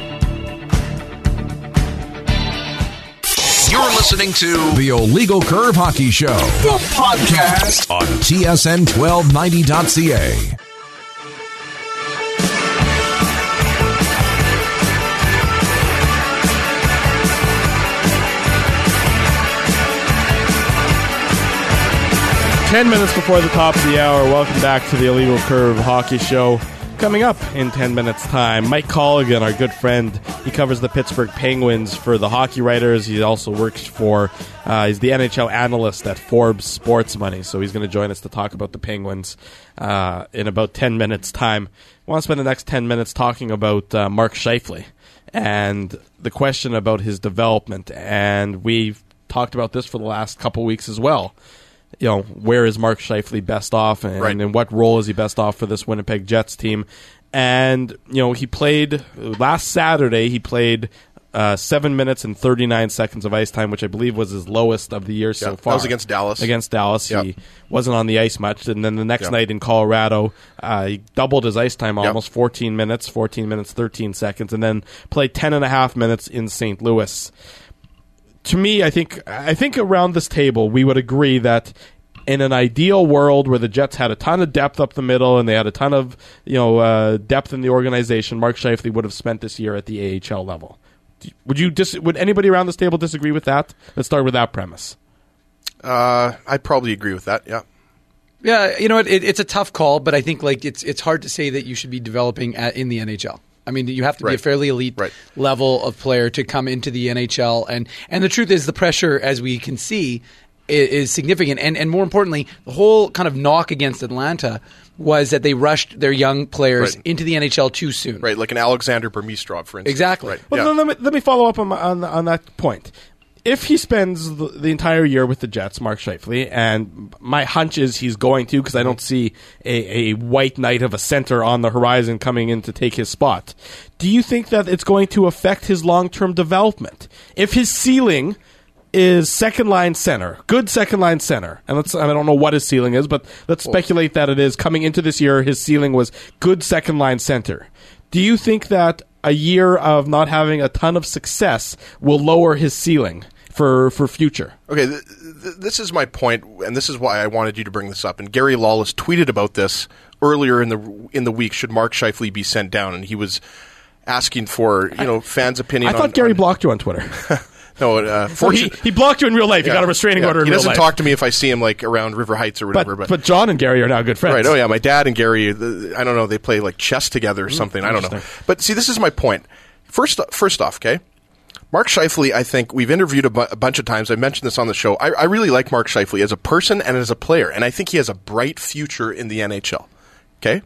You're listening to the Illegal Curve Hockey Show, the podcast on TSN1290.ca. Ten minutes before the top of the hour, welcome back to the Illegal Curve Hockey Show. Coming up in 10 minutes' time, Mike Colligan, our good friend, he covers the Pittsburgh Penguins for the Hockey Writers. He also works for, he's the NHL analyst at Forbes Sports Money, so he's going to join us to talk about the Penguins in about 10 minutes' time. I want to spend the next 10 minutes talking about Mark Scheifele and the question about his development, and we've talked about this for the last couple weeks as well. You know, where is Mark Scheifele best off, and in what role is he best off for this Winnipeg Jets team? And, you know, he played last Saturday, he played 7 minutes and 39 seconds of ice time, which I believe was his lowest of the year so far. That was against Dallas. Against Dallas. He wasn't on the ice much. And then the next night in Colorado, he doubled his ice time almost, 14 minutes, 13 seconds, and then played 10.5 minutes in St. Louis. To me, I think around this table we would agree that in an ideal world where the Jets had a ton of depth up the middle and they had a ton of depth in the organization, Mark Scheifele would have spent this year at the AHL level. Would anybody around this table disagree with that? Let's start with that premise. I'd probably agree with that. Yeah. Yeah, you know what? It's a tough call, but I think it's hard to say that you should be developing in the NHL. I mean, you have to be a fairly elite level of player to come into the NHL. And the truth is the pressure, as we can see, is significant. And more importantly, the whole kind of knock against Atlanta was that they rushed their young players into the NHL too soon. Right, like an Alexander Burmistrov, for instance. Exactly. Right. Well, let me follow up on that point. If he spends the entire year with the Jets, Mark Scheifele, and my hunch is he's going to, because I don't see a white knight of a center on the horizon coming in to take his spot, do you think that it's going to affect his long-term development? If his ceiling is second-line center, good second-line center, and I don't know what his ceiling is, but let's speculate that it is. Coming into this year, his ceiling was good second-line center. Do you think that a year of not having a ton of success will lower his ceiling for future? Okay, this is my point, and this is why I wanted you to bring this up. And Gary Lawless tweeted about this earlier in the week. Should Mark Scheifele be sent down? And he was asking for fans' opinion. I thought Gary blocked you on Twitter. No, he blocked you in real life. He got a restraining order in real life. He doesn't talk to me if I see him like around River Heights or whatever. But John and Gary are now good friends. Right. Oh yeah, my dad and Gary. I don't know. They play like chess together or something. I don't know. But see, this is my point. First off, okay. Mark Scheifele, I think we've interviewed a bunch of times. I mentioned this on the show. I really like Mark Scheifele as a person and as a player, and I think he has a bright future in the NHL. Okay,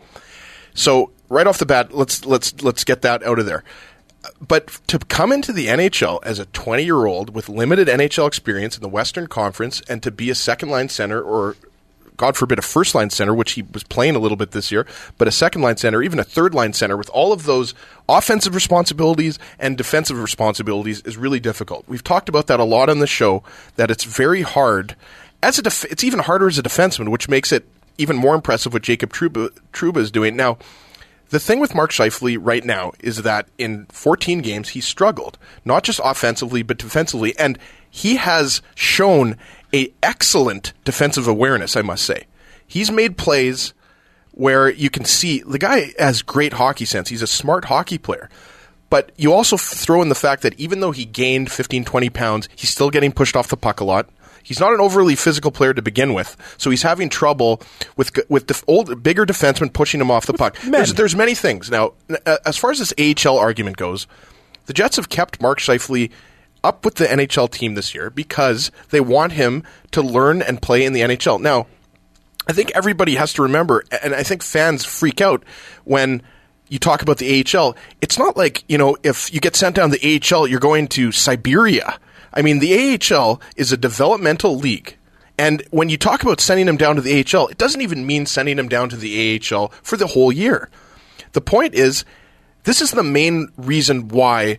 so right off the bat, let's get that out of there. But to come into the NHL as a 20-year-old with limited NHL experience in the Western Conference and to be a second-line center or, God forbid, a first-line center, which he was playing a little bit this year, but a second-line center, even a third-line center, with all of those offensive responsibilities and defensive responsibilities is really difficult. We've talked about that a lot on the show, that it's very hard. It's even harder as a defenseman, which makes it even more impressive what Jacob Trouba is doing. Now, the thing with Mark Scheifele right now is that in 14 games, he struggled, not just offensively, but defensively. And he has shown an excellent defensive awareness, I must say. He's made plays where you can see the guy has great hockey sense. He's a smart hockey player. But you also throw in the fact that even though he gained 15, 20 pounds, he's still getting pushed off the puck a lot. He's not an overly physical player to begin with, so he's having trouble with bigger defensemen pushing him off the puck. There's many things. Now, as far as this AHL argument goes, the Jets have kept Mark Scheifele up with the NHL team this year because they want him to learn and play in the NHL. Now, I think everybody has to remember, and I think fans freak out when you talk about the AHL. It's not like, if you get sent down to the AHL, you're going to Siberia. I mean, the AHL is a developmental league. And when you talk about sending him down to the AHL, it doesn't even mean sending him down to the AHL for the whole year. The point is, this is the main reason why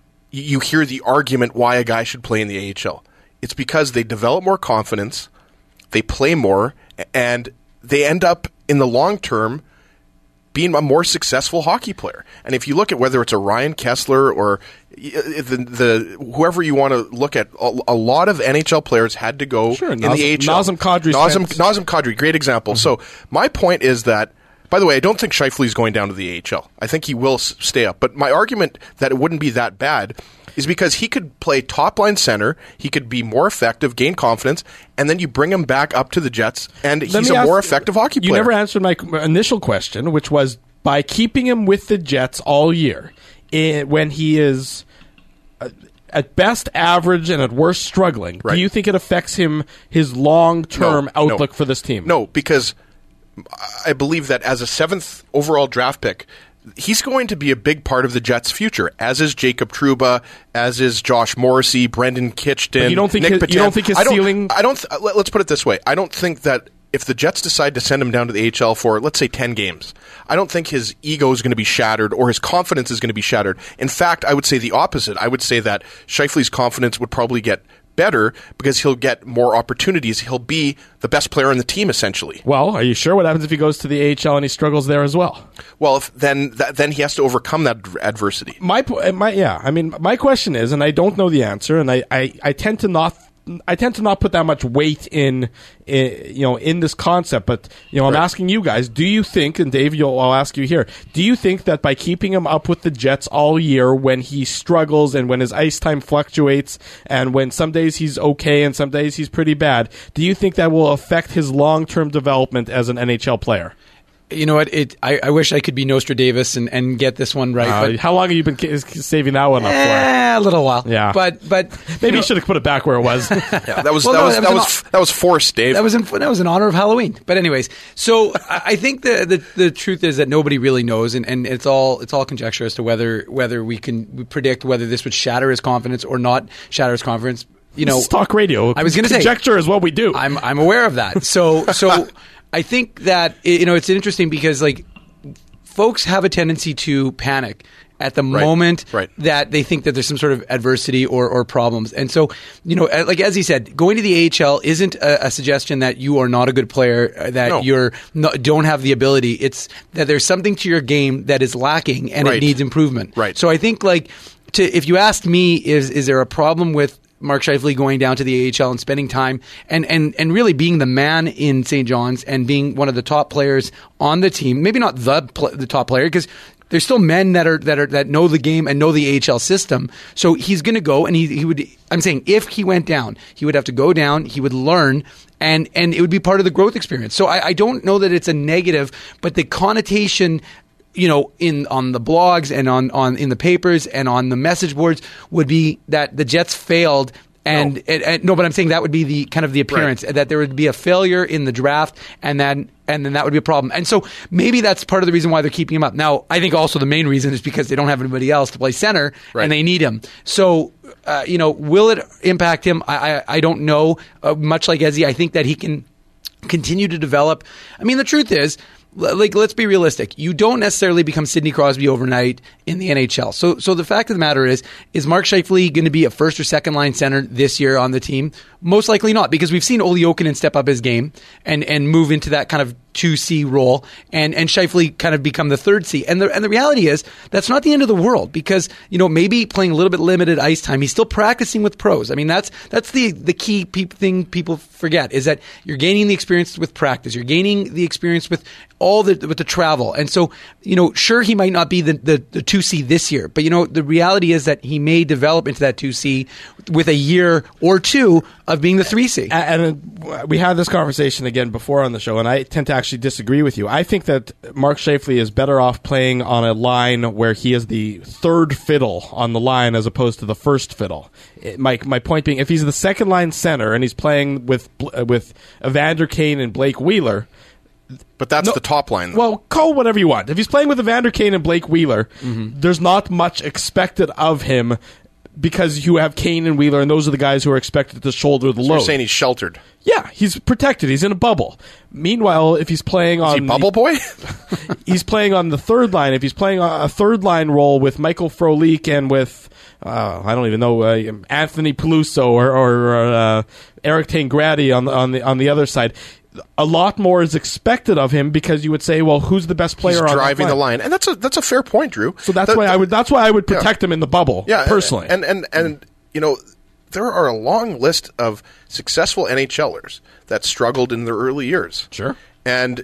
you hear the argument why a guy should play in the AHL. It's because they develop more confidence, they play more, and they end up, in the long term, being a more successful hockey player. And if you look at whether it's a Ryan Kessler or the whoever you want to look at, a lot of NHL players had to go in the AHL. Nazem Kadri. Nazem Kadri, great example. Mm-hmm. So my point is that, by the way, I don't think Scheifele's going down to the AHL. I think he will stay up. But my argument that it wouldn't be that bad is because he could play top-line center, he could be more effective, gain confidence, and then you bring him back up to the Jets, and he's a more effective hockey player. You never answered my initial question, which was, by keeping him with the Jets all year, when he is at best average and at worst struggling, Right. do you think it affects his long-term outlook for this team? No, because I believe that as a 7th overall draft pick, he's going to be a big part of the Jets' future, as is Jacob Trouba, as is Josh Morrissey, Brendan Kitchton, But you don't think Nick his- Petan. you don't think his ceiling- Let's put it this way. I don't think that if the Jets decide to send him down to the AHL for, let's say, 10 games, I don't think his ego is going to be shattered or his confidence is going to be shattered. In fact, I would say the opposite. I would say that Scheifele's confidence would probably get better because he'll get more opportunities. He'll be the best player on the team, essentially. Well, are you sure? What happens if he goes to the AHL and he struggles there as well? Well, then he has to overcome that adversity. My question is, and I don't know the answer, and I tend to not put that much weight in this concept, but I'm asking you guys, do you think, and Dave, I'll ask you here, do you think that by keeping him up with the Jets all year when he struggles and when his ice time fluctuates and when some days he's okay and some days he's pretty bad, do you think that will affect his long-term development as an NHL player? You know what? I wish I could be Nostradamus and get this one right. But How long have you been saving that one up for? a little while. Yeah. But Maybe you should have put it back where it was. Yeah, that was Well, that was forced, Dave. That was in honor of Halloween. But anyways, so I think the truth is that nobody really knows, and it's all conjecture as to whether we can predict whether this would shatter his confidence or not shatter his confidence. This is talk radio. I was going to say conjecture is what we do. I'm aware of that. So I think that it's interesting because folks have a tendency to panic at the moment that they think that there's some sort of adversity or problems. And so, as he said, going to the AHL isn't a suggestion that you are not a good player, that you're don't have the ability. It's that there's something to your game that is lacking and it needs improvement. Right. So I think if you asked me, is there a problem with Mark Scheifele going down to the AHL and spending time and really being the man in St. John's and being one of the top players on the team? Maybe not the top player, because there's still men that know the game and know the AHL system. So he's going to go and he would. I'm saying if he went down, he would have to go down. He would learn. And it would be part of the growth experience. So I don't know that it's a negative, but the connotation, on the blogs and in the papers and on the message boards would be that the Jets failed. And but I'm saying that would be the kind of the appearance that there would be a failure in the draft, and then that would be a problem. And so maybe that's part of the reason why they're keeping him up. Now, I think also the main reason is because they don't have anybody else to play center, and they need him. So, will it impact him? I don't know. Much like Ezzy, I think that he can continue to develop. I mean, the truth is, let's be realistic. You don't necessarily become Sidney Crosby overnight in the NHL. So the fact of the matter is Mark Scheifele going to be a first or second line center this year on the team? Most likely not, because we've seen Olli Jokinen step up his game and move into that kind of 2C role, and Scheifele kind of become the 3rd-C. And the reality is that's not the end of the world, because maybe playing a little bit limited ice time, he's still practicing with pros. I mean, that's the key thing people forget, is that you're gaining the experience with practice, you're gaining the experience with with the travel. And so, sure, he might not be the 2C this year, but the reality is that he may develop into that 2C with a year or two of being the 3C. And we had this conversation again before on the show, and I tend to actually disagree with you. I think that Mark Scheifele is better off playing on a line where he is the 3rd fiddle on the line as opposed to the 1st fiddle. My point being, if he's the 2nd line center and he's playing with Evander Kane and Blake Wheeler, but that's the top line, though. Well, call whatever you want. If he's playing with Evander Kane and Blake Wheeler, there's not much expected of him, because you have Kane and Wheeler, and those are the guys who are expected to shoulder the load. You're saying he's sheltered. Yeah, he's protected. He's in a bubble. Meanwhile, if he's playing on... Is he Bubble Boy? He's playing on the 3rd line. If he's playing a 3rd line role with Michael Frolik and with, I don't even know, Anthony Peluso or Eric Tangradi on the other side, a lot more is expected of him, because you would say, well, who's the best player He's on driving the line? And that's a fair point, Drew. So that's why I would protect him in the bubble, personally. And there are a long list of successful NHLers that struggled in their early years. Sure. And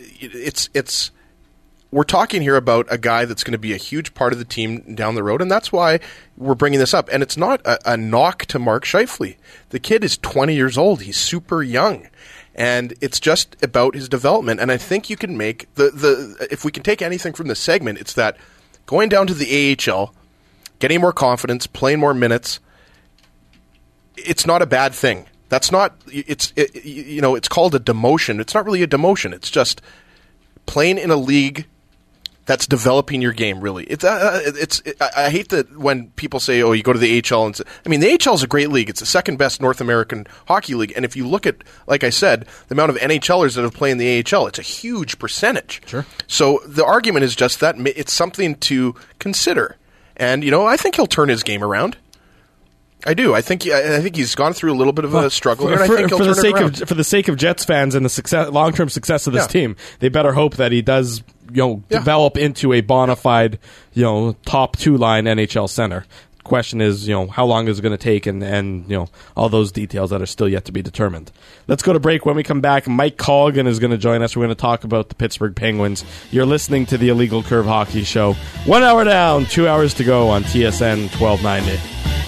it's we're talking here about a guy that's going to be a huge part of the team down the road, and that's why we're bringing this up. And it's not a knock to Mark Scheifele. The kid is 20 years old. He's super young. And it's just about his development. And I think you can make if we can take anything from the segment, it's that going down to the AHL, getting more confidence, playing more minutes, it's not a bad thing. That's not, it's called a demotion. It's not really a demotion. It's just playing in a league that's developing your game, really. I hate that when people say, oh, you go to the AHL. The AHL is a great league. It's the second best North American hockey league. And if you look at, like I said, the amount of NHLers that have played in the AHL, it's a huge percentage. Sure. So the argument is just that it's something to consider. And, I think he'll turn his game around. I do. I think he's gone through a little bit of a struggle, and I think he'll turn it around. For the sake of Jets fans and the long-term success of this team, they better hope that he does, develop into a bona fide, top two-line NHL center. Question is, how long is it going to take, and all those details that are still yet to be determined. Let's go to break. When we come back, Mike Colgan is going to join us. We're going to talk about the Pittsburgh Penguins. You're listening to the Illegal Curve Hockey Show. 1 hour down, 2 hours to go on TSN 1290.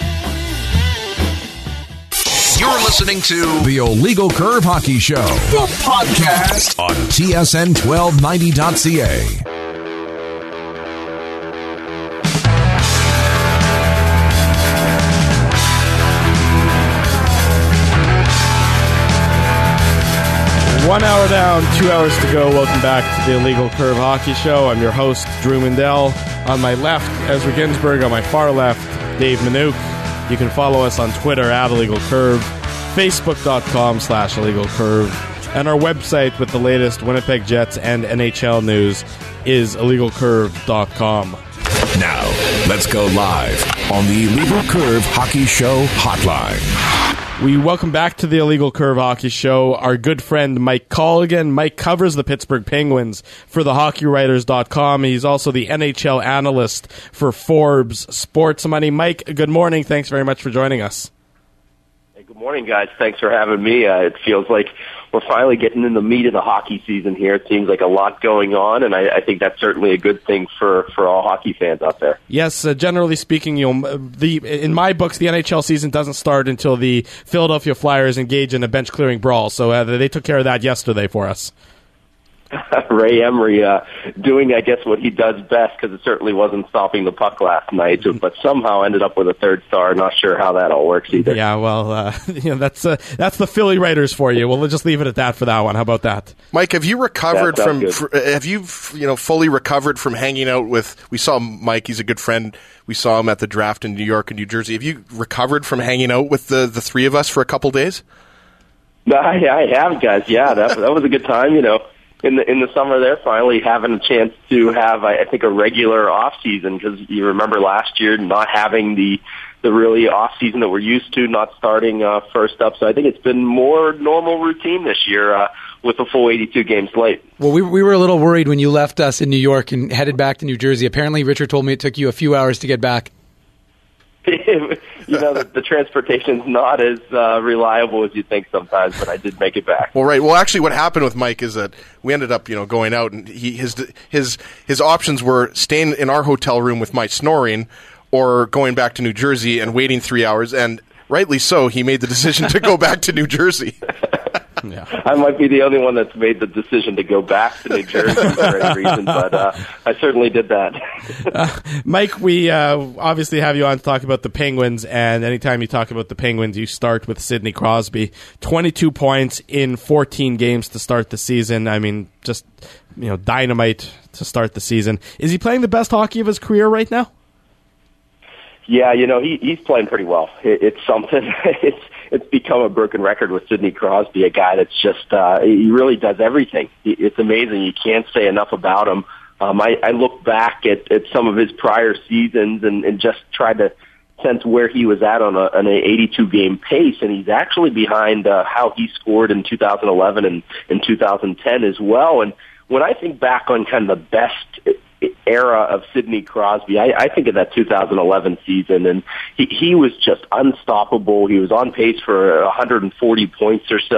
You're listening to the Illegal Curve Hockey Show, the podcast on TSN1290.ca. One hour down, 2 hours to go. Welcome back to the Illegal Curve Hockey Show. I'm your host, Drew Mindell. On my left, Ezra Ginsburg. On my far left, Dave Manouk. You can follow us on Twitter at Illegal Curve, Facebook.com/Illegal Curve, and our website with the latest Winnipeg Jets and NHL news is IllegalCurve.com. Now, let's go live on the Illegal Curve Hockey Show hotline. We welcome back to the Illegal Curve Hockey Show our good friend Mike Colgan. Mike covers the Pittsburgh Penguins for thehockeywriters.com. He's also the NHL analyst for Forbes Sports Money. Mike, good morning. Thanks very much for joining us. Hey, good morning, guys. Thanks for having me. It feels like we're finally getting in the meat of the hockey season here. It seems like a lot going on, and I think that's certainly a good thing for all hockey fans out there. Yes, generally speaking, in my books, the NHL season doesn't start until the Philadelphia Flyers engage in a bench-clearing brawl, so they took care of that yesterday for us. Ray Emery doing, I guess, what he does best, because it certainly wasn't stopping the puck last night, but somehow ended up with a third star. Not sure how that all works either. Yeah, well, that's the Philly writers for you. We'll just leave it at that for that one. How about that? Mike, have you recovered fully recovered from hanging out with, we saw Mike, he's a good friend. We saw him at the draft in New York and New Jersey. Have you recovered from hanging out with the three of us for a couple days? I have, guys. Yeah, that was a good time, In the summer there, finally having a chance to have, I think, a regular off season, because you remember last year not having the really off season that we're used to, not starting first up. So I think it's been more normal routine this year with a full 82 game slate. Well, we were a little worried when you left us in New York and headed back to New Jersey. Apparently, Richard told me it took you a few hours to get back. The transportation's not as reliable as you think sometimes, but I did make it back. Well, right. Well, actually, what happened with Mike is that we ended up, going out, and his options were staying in our hotel room with my snoring, or going back to New Jersey and waiting 3 hours. And rightly so, he made the decision to go back to New Jersey. Yeah. I might be the only one that's made the decision to go back to New Jersey for any reason, but I certainly did that. Mike, we obviously have you on to talk about the Penguins, and anytime you talk about the Penguins, you start with Sidney Crosby. 22 points in 14 games to start the season. I mean, just dynamite to start the season. Is he playing the best hockey of his career right now? Yeah, he's playing pretty well. It's something. It's become a broken record with Sidney Crosby, a guy that's just he really does everything. It's amazing. You can't say enough about him. I look back at some of his prior seasons and just tried to sense where he was at on an 82 game pace, and he's actually behind how he scored in 2011 and in 2010 as well. And when I think back on kind of the best era of Sidney Crosby, I think of that 2011 season, and he was just unstoppable. He was on pace for 140 points or so,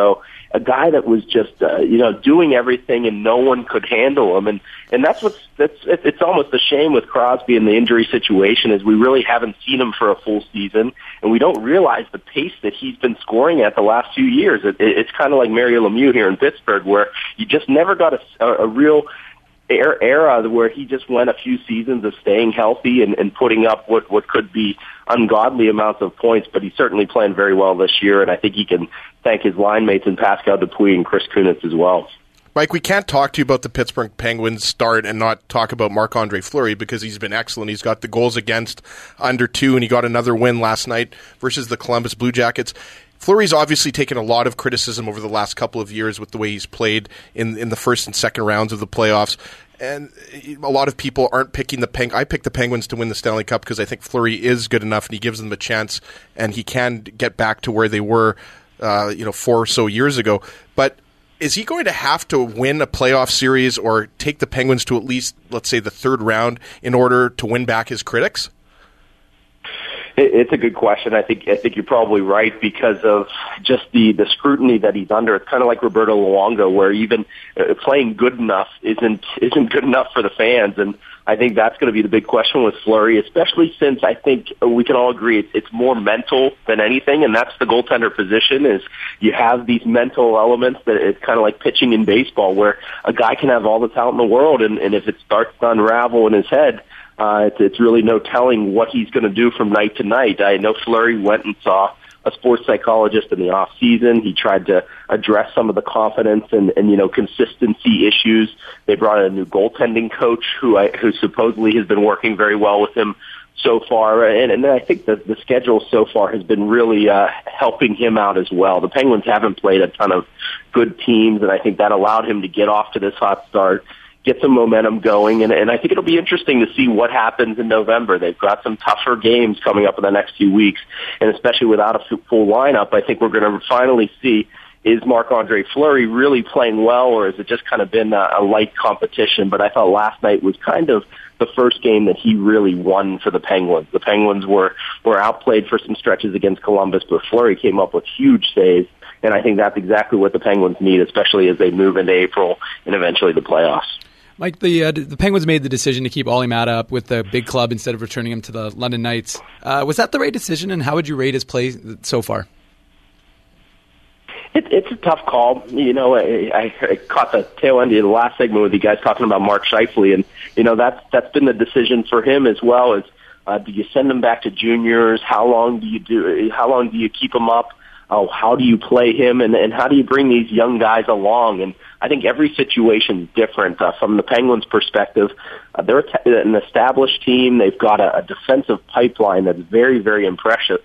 a guy that was just, doing everything and no one could handle him. And it's almost a shame with Crosby in the injury situation is we really haven't seen him for a full season, and we don't realize the pace that he's been scoring at the last few years. It's kind of like Mario Lemieux here in Pittsburgh, where you just never got a real era where he just went a few seasons of staying healthy and putting up what could be ungodly amounts of points, but he's certainly playing very well this year, and I think he can thank his line mates in Pascal Dupuis and Chris Kunitz as well. Mike, we can't talk to you about the Pittsburgh Penguins start and not talk about Marc-Andre Fleury because he's been excellent. He's got the goals against under 2, and he got another win last night versus the Columbus Blue Jackets. Fleury's obviously taken a lot of criticism over the last couple of years with the way he's played in the first and second rounds of the playoffs. And a lot of people aren't picking I picked the Penguins to win the Stanley Cup because I think Fleury is good enough and he gives them a chance and he can get back to where they were 4 or so years ago. But is he going to have to win a playoff series or take the Penguins to at least, let's say, the third round in order to win back his critics? It's a good question. I think you're probably right because of just the scrutiny that he's under. It's kind of like Roberto Luongo, where even playing good enough isn't good enough for the fans. And I think that's going to be the big question with Fleury, especially since I think we can all agree it's more mental than anything, and that's the goaltender position. Is you have these mental elements that it's kind of like pitching in baseball, where a guy can have all the talent in the world, and if it starts to unravel in his head, it's really no telling what he's going to do from night to night. I know Fleury went and saw a sports psychologist in the off season. He tried to address some of the confidence and consistency issues. They brought in a new goaltending coach who supposedly has been working very well with him so far. And I think that the schedule so far has been really helping him out as well. The Penguins haven't played a ton of good teams, and I think that allowed him to get off to this hot start, get some momentum going, and I think it'll be interesting to see what happens in November. They've got some tougher games coming up in the next few weeks, and especially without a full lineup, I think we're going to finally see, is Marc-Andre Fleury really playing well, or has it just kind of been a light competition? But I thought last night was kind of the first game that he really won for the Penguins. The Penguins were outplayed for some stretches against Columbus, but Fleury came up with huge saves, and I think that's exactly what the Penguins need, especially as they move into April and eventually the playoffs. Mike, the Penguins made the decision to keep Olli Maatta up with the big club instead of returning him to the London Knights. Was that the right decision, and how would you rate his play so far? It's a tough call. I caught the tail end of the last segment with you guys talking about Mark Scheifele, and that's been the decision for him as well. Is do you send him back to juniors? How long do you keep him up? How do you play him, and how do you bring these young guys along? And I think every situation is different. From the Penguins' perspective, they're an established team. They've got a defensive pipeline that's very, very impressive.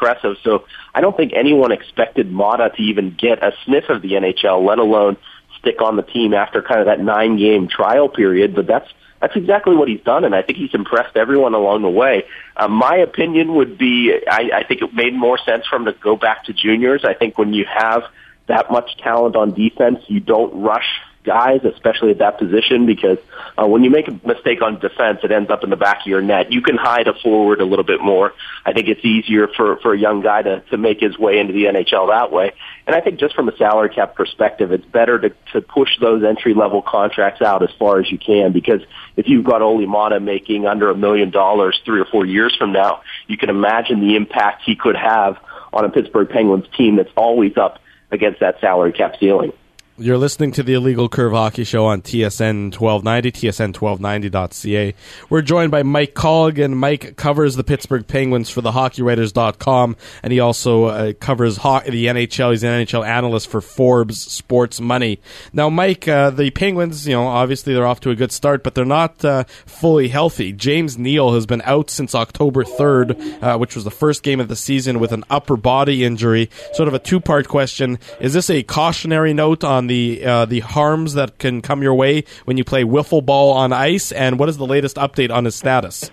So I don't think anyone expected Maatta to even get a sniff of the NHL, let alone stick on the team after kind of that 9-game trial period. But that's exactly what he's done, and I think he's impressed everyone along the way. My opinion would be I think it made more sense for him to go back to juniors. I think when you have that much talent on defense, you don't rush guys, especially at that position, because when you make a mistake on defense, it ends up in the back of your net. You can hide a forward a little bit more. I think it's easier for a young guy to make his way into the NHL that way. And I think just from a salary cap perspective, it's better to push those entry-level contracts out as far as you can, because if you've got Olli Maatta making under $1 million 3 or 4 years from now, you can imagine the impact he could have on a Pittsburgh Penguins team that's always up against that salary cap ceiling. You're listening to the Illegal Curve Hockey Show on TSN 1290, tsn1290.ca. We're joined by Mike Colligan. Mike covers the Pittsburgh Penguins for thehockeywriters.com, and he also covers the NHL. He's an NHL analyst for Forbes Sports Money. Now, Mike, the Penguins, obviously they're off to a good start, but they're not fully healthy. James Neal has been out since October 3rd, which was the first game of the season, with an upper body injury. Sort of a two-part question. Is this a cautionary note on the harms that can come your way when you play wiffle ball on ice, and what is the latest update on his status?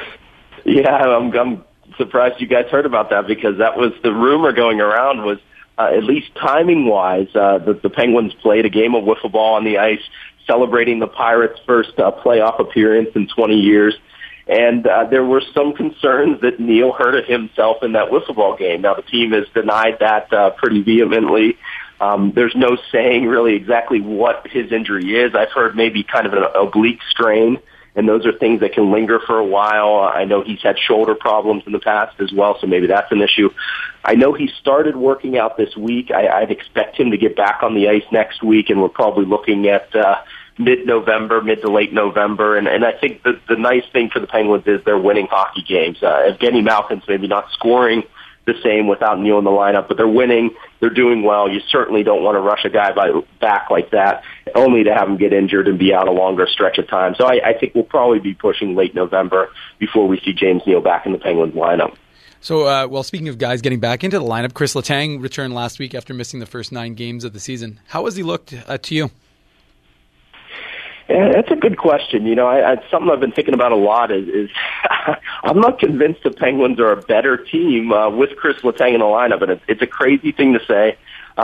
Yeah, I'm surprised you guys heard about that, because that was the rumor going around was at least timing-wise, the Penguins played a game of wiffle ball on the ice, celebrating the Pirates' first playoff appearance in 20 years. And there were some concerns that Neal hurted himself in that wiffle ball game. Now, the team has denied that pretty vehemently. There's no saying really exactly what his injury is. I've heard maybe kind of an oblique strain, and those are things that can linger for a while. I know he's had shoulder problems in the past as well, so maybe that's an issue. I know he started working out this week. I'd expect him to get back on the ice next week, and we're probably looking at mid-November, mid to late November. And I think the nice thing for the Penguins is they're winning hockey games. Evgeny Malkin's maybe not scoring the same without Neil in the lineup, but they're winning. They're doing well. You certainly don't want to rush a guy back like that, only to have him get injured and be out a longer stretch of time. So I think we'll probably be pushing late November before we see James Neal back in the Penguins lineup. So, well, speaking of guys getting back into the lineup, Chris Letang returned last week after missing the first 9 games of the season. How has he looked to you? Yeah, that's a good question. You know, something I've been thinking about a lot is I'm not convinced the Penguins are a better team with Chris Letang in the lineup, and it's a crazy thing to say.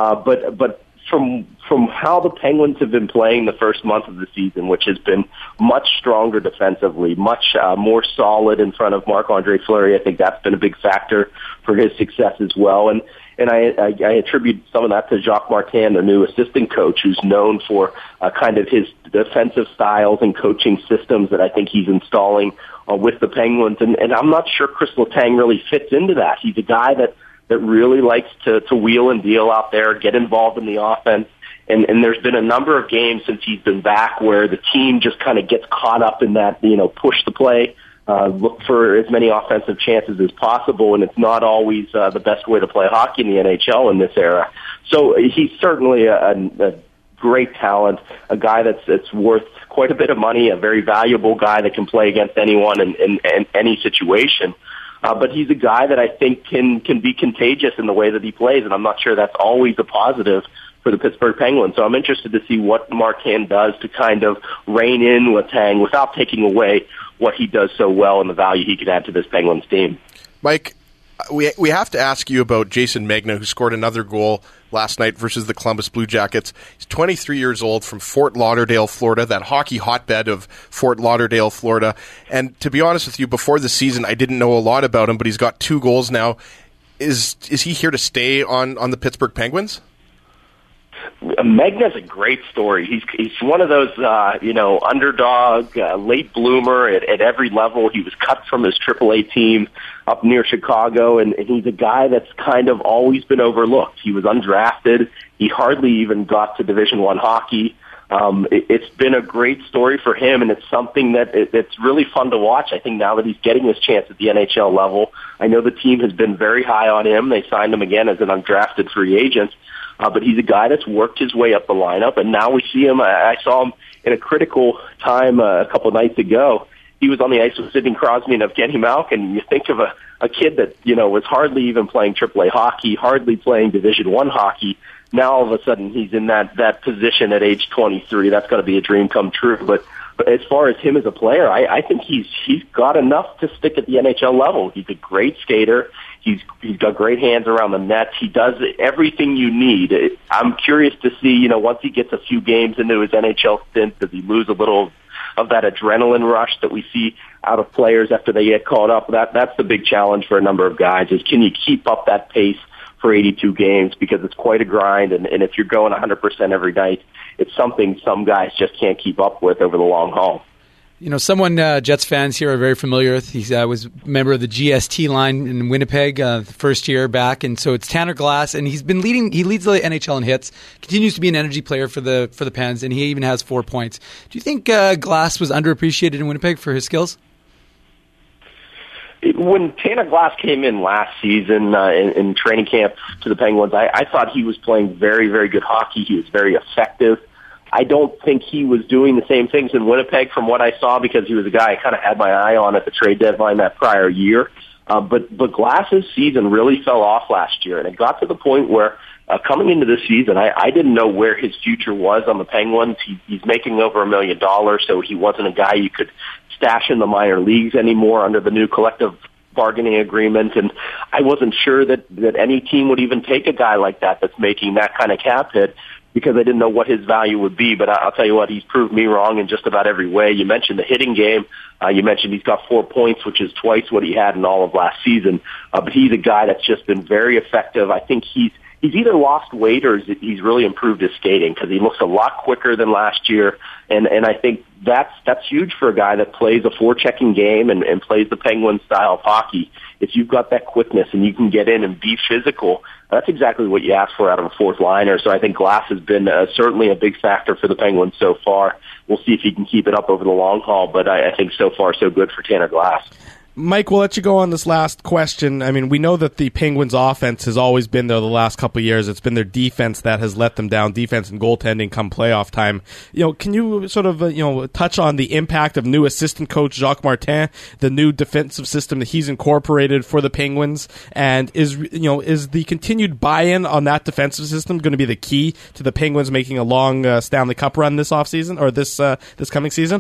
But from how the Penguins have been playing the first month of the season, which has been much stronger defensively, much more solid in front of Marc-Andre Fleury, I think that's been a big factor for his success as well. And I attribute some of that to Jacques Martin, the new assistant coach, who's known for kind of his defensive styles and coaching systems that I think he's installing with the Penguins. And I'm not sure Chris Letang really fits into that. He's a guy that really likes to wheel and deal out there, get involved in the offense. And there's been a number of games since he's been back where the team just kind of gets caught up in that, push the play, look for as many offensive chances as possible, and it's not always the best way to play hockey in the NHL in this era. So he's certainly a great talent, a guy that's worth quite a bit of money, a very valuable guy that can play against anyone in any situation. But he's a guy that I think can be contagious in the way that he plays, and I'm not sure that's always a positive for the Pittsburgh Penguins. So I'm interested to see what Martin does to kind of rein in Letang without taking away what he does so well and the value he could add to this Penguins team. Mike, we have to ask you about Jason Megna, who scored another goal last night versus the Columbus Blue Jackets. He's 23 years old, from Fort Lauderdale, Florida, that hockey hotbed of Fort Lauderdale, Florida. And to be honest with you, before the season, I didn't know a lot about him, but he's got 2 goals now. Is he here to stay on the Pittsburgh Penguins? Megna's a great story. He's one of those, underdog, late bloomer at every level. He was cut from his AAA team up near Chicago, and he's a guy that's kind of always been overlooked. He was undrafted. He hardly even got to Division I hockey. It's been a great story for him, and it's something that it's really fun to watch. I think now that he's getting his chance at the NHL level, I know the team has been very high on him. They signed him again as an undrafted free agent. But he's a guy that's worked his way up the lineup, and now we see him. I saw him in a critical time a couple nights ago. He was on the ice with Sidney Crosby and Evgeny Malkin. You think of a kid that, was hardly even playing AAA hockey, hardly playing Division I hockey. Now all of a sudden he's in that position at age 23. That's got to be a dream come true. But as far as him as a player, I think he's got enough to stick at the NHL level. He's a great skater. He's got great hands around the net. He does everything you need. I'm curious to see, once he gets a few games into his NHL stint, does he lose a little of that adrenaline rush that we see out of players after they get caught up? That's the big challenge for a number of guys, is can you keep up that pace for 82 games, because it's quite a grind, and if you're going 100% every night, it's something some guys just can't keep up with over the long haul. Someone Jets fans here are very familiar with. He was a member of the GST line in Winnipeg the first year back, and so it's Tanner Glass, and he's been leading. He leads the NHL in hits, continues to be an energy player for the Pens, and he even has 4 points. Do you think Glass was underappreciated in Winnipeg for his skills? When Tanner Glass came in last season in training camp to the Penguins, I thought he was playing very, very good hockey. He was very effective. I don't think he was doing the same things in Winnipeg from what I saw, because he was a guy I kind of had my eye on at the trade deadline that prior year. But Glass's season really fell off last year, and it got to the point where coming into this season, I didn't know where his future was on the Penguins. He's making over $1 million, so he wasn't a guy you could stash in the minor leagues anymore under the new collective bargaining agreement, and I wasn't sure that any team would even take a guy like that that's making that kind of cap hit, because I didn't know what his value would be. But I'll tell you what, he's proved me wrong in just about every way. You mentioned the hitting game. You mentioned he's got 4 points, which is twice what he had in all of last season. But he's a guy that's just been very effective. I think he's he's either lost weight or he's really improved his skating, because he looks a lot quicker than last year. And I think that's huge for a guy that plays a forechecking game and plays the Penguins style of hockey. If you've got that quickness and you can get in and be physical, that's exactly what you ask for out of a fourth liner. So I think Glass has been certainly a big factor for the Penguins so far. We'll see if he can keep it up over the long haul, but I think so far so good for Tanner Glass. Mike, we'll let you go on this last question. I mean, we know that the Penguins' offense has always been there the last couple of years. It's been their defense that has let them down, defense and goaltending come playoff time. Can you sort of, touch on the impact of new assistant coach Jacques Martin, the new defensive system that he's incorporated for the Penguins, and is the continued buy-in on that defensive system going to be the key to the Penguins making a long Stanley Cup run this offseason or this coming season?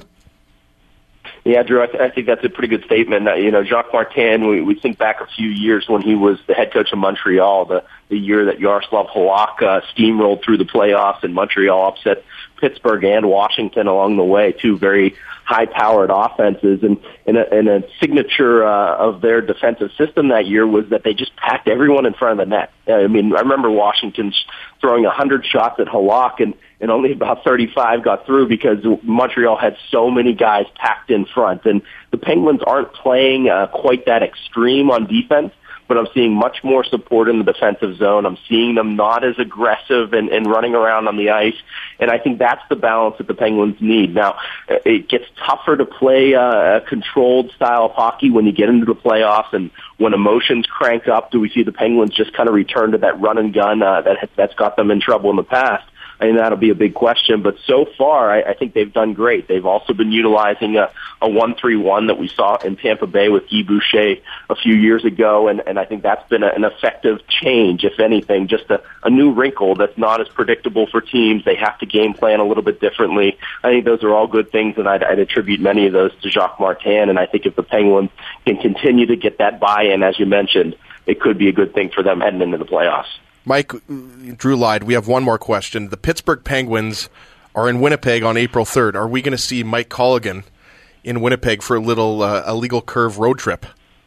Yeah, Drew, I think that's a pretty good statement. Jacques Martin, we think back a few years when he was the head coach of Montreal, the year that Yaroslav Halak steamrolled through the playoffs and Montreal upset Pittsburgh and Washington along the way, two very high-powered offenses. And a signature of their defensive system that year was that they just packed everyone in front of the net. I mean, I remember Washington throwing 100 shots at Halak, and only about 35 got through because Montreal had so many guys packed in front. And the Penguins aren't playing quite that extreme on defense, but I'm seeing much more support in the defensive zone. I'm seeing them not as aggressive and running around on the ice, and I think that's the balance that the Penguins need. Now, it gets tougher to play a controlled style of hockey when you get into the playoffs, and when emotions crank up, do we see the Penguins just kind of return to that run and gun that's got them in trouble in the past? I think that'll be a big question, but so far, I think they've done great. They've also been utilizing a 1-3-1 that we saw in Tampa Bay with Guy Boucher a few years ago, and I think that's been an effective change, if anything, just a new wrinkle that's not as predictable for teams. They have to game plan a little bit differently. I think those are all good things, and I'd attribute many of those to Jacques Martin, and I think if the Penguins can continue to get that buy-in, as you mentioned, it could be a good thing for them heading into the playoffs. Mike, Drew lied. We have one more question. The Pittsburgh Penguins are in Winnipeg on April 3rd. Are we going to see Mike Colligan in Winnipeg for a little illegal curve road trip?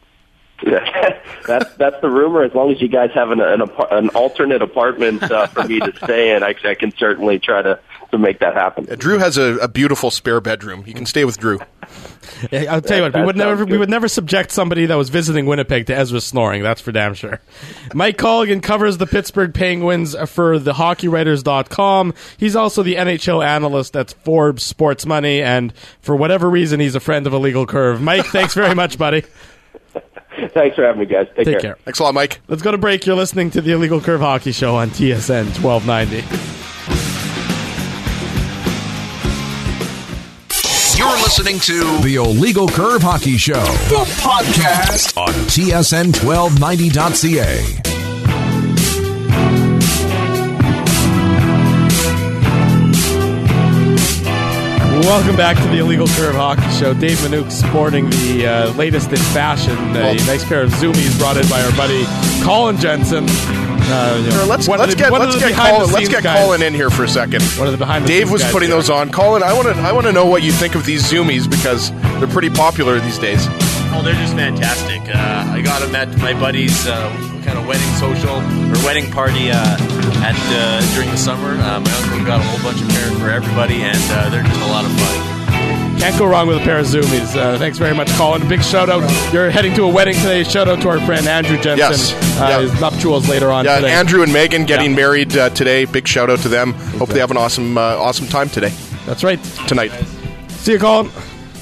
That's the rumor. As long as you guys have an alternate apartment for me to stay in, I can certainly try to make that happen. Drew has a beautiful spare bedroom. You can stay with Drew. Yeah, I'll tell you what, we would never subject somebody that was visiting Winnipeg to Ezra snoring. That's for damn sure. Mike Colligan covers the Pittsburgh Penguins for the HockeyWriters.com. He's also the NHL analyst at Forbes Sports Money, and for whatever reason, he's a friend of Illegal Curve. Mike, thanks very much, buddy. Thanks for having me, guys. Take care. Thanks a lot, Mike. Let's go to break. You're listening to the Illegal Curve Hockey Show on TSN 1290. You're listening to the Illegal Curve Hockey Show, the podcast on TSN1290.ca. Welcome back to the Illegal Curve Hockey Show. Dave Manouk sporting the latest in fashion, a nice pair of Zoomies brought in by our buddy Colin Jensen. Let's get Colin in here for a second. Dave was putting those on. Colin, I want to know what you think of these Zoomies, because they're pretty popular these days. Oh, they're just fantastic. I got them at my buddy's kind of wedding social or wedding party during the summer. My uncle got a whole bunch of pairs for everybody, and they're just a lot of fun. Can't go wrong with a pair of Zoomies. Thanks very much, Colin. Big shout out. You're heading to a wedding today. Shout out to our friend Andrew Jensen. Yes. His nuptials later on today. Andrew and Megan getting married today. Big shout out to them. Exactly. Hope they have an awesome time today. That's right. Tonight. See you, Colin.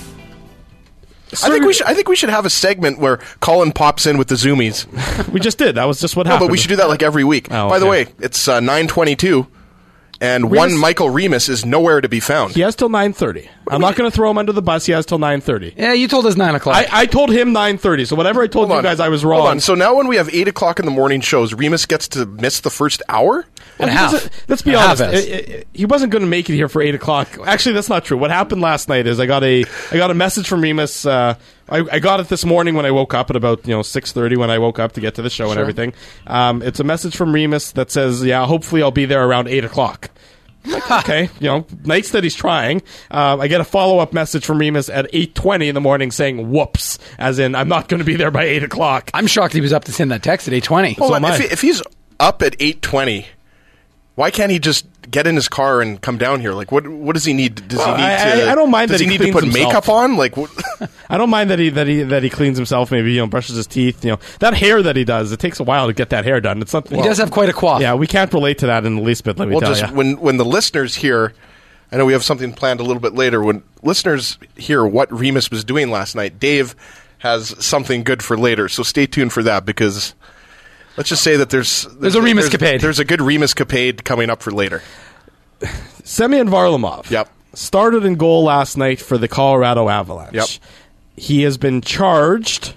I think we should have a segment where Colin pops in with the Zoomies. We just did. That was just what happened. But we should do that like every week. Oh, By the way, it's 9:22. And one Michael Remus is nowhere to be found. He has till 9:30. I'm not going to throw him under the bus. He has till 9:30. Yeah, you told us 9 o'clock. I told him 9:30. So whatever I told you guys, I was wrong. Hold on. So now when we have 8 o'clock in the morning shows, Remus gets to miss the first hour? Let's be honest. He wasn't going to make it here for 8 o'clock. Actually, that's not true. What happened last night is I got a message from Remus. I got it this morning when I woke up at about 6:30 when I woke up to get to the show and everything. It's a message from Remus that says, "Yeah, hopefully I'll be there around 8 o'clock." I'm like, okay, nice that he's trying. I get a follow-up message from Remus at 8:20 in the morning saying, whoops, as in, I'm not going to be there by 8 o'clock. I'm shocked he was up to send that text at 8:20. Hold on, if he's up at 8:20. Why can't he just get in his car and come down here? Like, what does he need? Does he need to? I don't mind does that he he need to put cleans makeup himself. on? Like, what? I don't mind that he cleans himself. Maybe brushes his teeth. That hair that he does. It takes a while to get that hair done. It's something. He does have quite a coif. Yeah, we can't relate to that in the least bit. Let me tell you. When the listeners hear, I know we have something planned a little bit later. When listeners hear what Remus was doing last night, Dave has something good for later. So stay tuned for that, because let's just say that there's a Remus-capade. There's a good Remus-capade coming up for later. Semyon Varlamov. Yep. Started in goal last night for the Colorado Avalanche. Yep. He has been charged,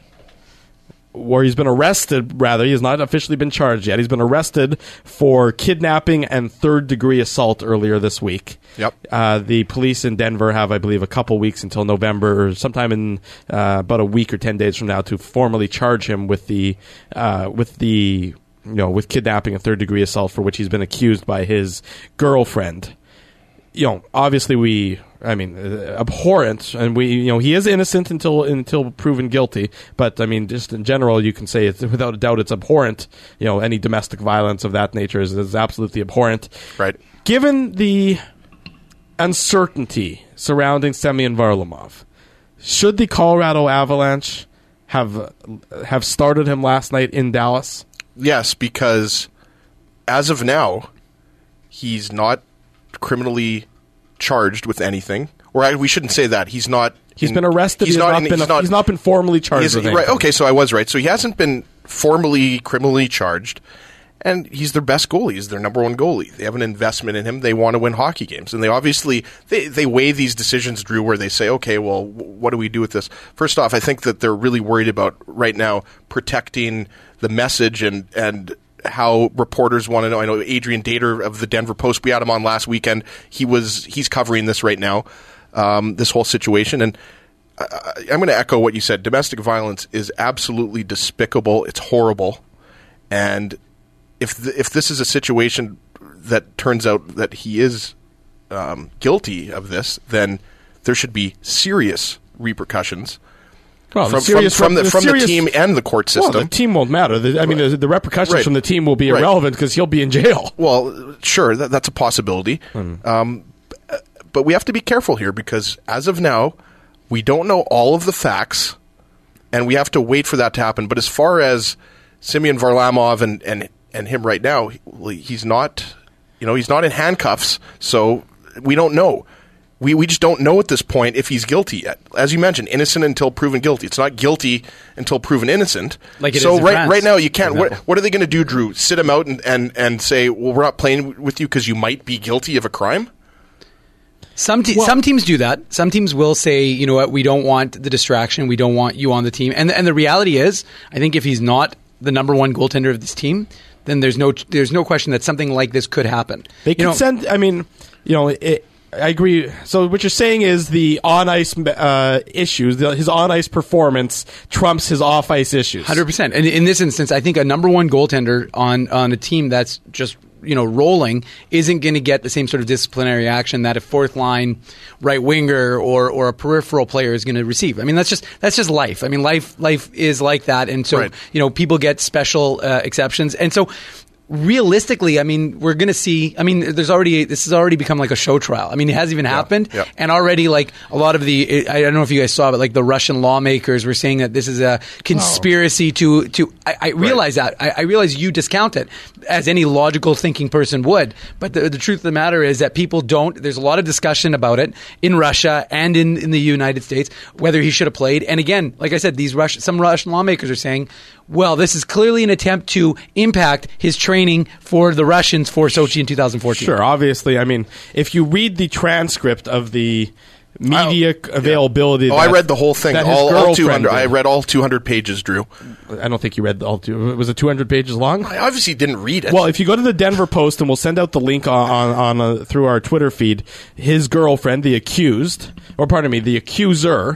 or he's been arrested, rather. He has not officially been charged yet. He's been arrested for kidnapping and third-degree assault earlier this week. Yep. The police in Denver have, I believe, a couple weeks until November, or sometime in about a week or 10 days from now, to formally charge him with with kidnapping and third-degree assault, for which he's been accused by his girlfriend. Obviously abhorrent, and he is innocent until proven guilty. But just in general, you can say it's, without a doubt, it's abhorrent. Any domestic violence of that nature is absolutely abhorrent. Right. Given the uncertainty surrounding Semyon Varlamov, should the Colorado Avalanche have started him last night in Dallas? Yes, because as of now, he's not criminally charged with anything. Or we shouldn't say that. He's not. He's been arrested. He's not been formally charged with anything. Right. Okay, so I was right. So he hasn't been formally criminally charged, and he's their best goalie. He's their number one goalie. They have an investment in him. They want to win hockey games, and they obviously they weigh these decisions, Drew, where they say, okay, well, what do we do with this? First off, I think that they're really worried about right now protecting the message and how reporters want to know. I know Adrian Dater of the Denver Post, we had him on last weekend. He's covering this right now, this whole situation. And I'm going to echo what you said. Domestic violence is absolutely despicable. It's horrible. And if this is a situation that turns out that he is guilty of this, then there should be serious repercussions. Well, from the team and the court system. Well, the team won't matter. The repercussions Right. from the team will be irrelevant because he'll be in jail. Well, sure, that's a possibility. But we have to be careful here, because as of now, we don't know all of the facts, and we have to wait for that to happen. But as far as Semyon Varlamov and him right now, he's not, he's not in handcuffs, so we don't know. We just don't know at this point if he's guilty yet. As you mentioned, innocent until proven guilty. It's not guilty until proven innocent. Like it so is in France, right now, you can't. What are they going to do, Drew? Sit him out and say, well, we're not playing with you because you might be guilty of a crime? Some teams do that. Some teams will say, you know what, we don't want the distraction. We don't want you on the team. And the reality is, I think if he's not the number one goaltender of this team, then there's no question that something like this could happen. They could send. I agree. So what you're saying is the on-ice issues, his on-ice performance trumps his off-ice issues. 100%. And in this instance, I think a number one goaltender on a team that's just rolling isn't going to get the same sort of disciplinary action that a fourth line right winger or a peripheral player is going to receive. I mean, that's just life. I mean, life is like that, and so right. People get special exceptions, and so. Realistically, I mean, we're going to see. I mean, this has already become like a show trial. I mean, it hasn't even happened, and already like a lot of the. I don't know if you guys saw, but like the Russian lawmakers were saying that this is a conspiracy to. I realize that. I realize you discount it as any logical thinking person would, but the truth of the matter is that people don't. There's a lot of discussion about it in Russia and in the United States whether he should have played. And again, like I said, some Russian lawmakers are saying, well, this is clearly an attempt to impact his training for the Russians for Sochi in 2014. Sure, obviously. I mean, if you read the transcript of the media availability... I read the whole thing, all 200. I read all 200 pages, Drew. I don't think you read all 200. Was it 200 pages long? I obviously didn't read it. Well, if you go to the Denver Post, and we'll send out the link on through our Twitter feed, his girlfriend, the accuser,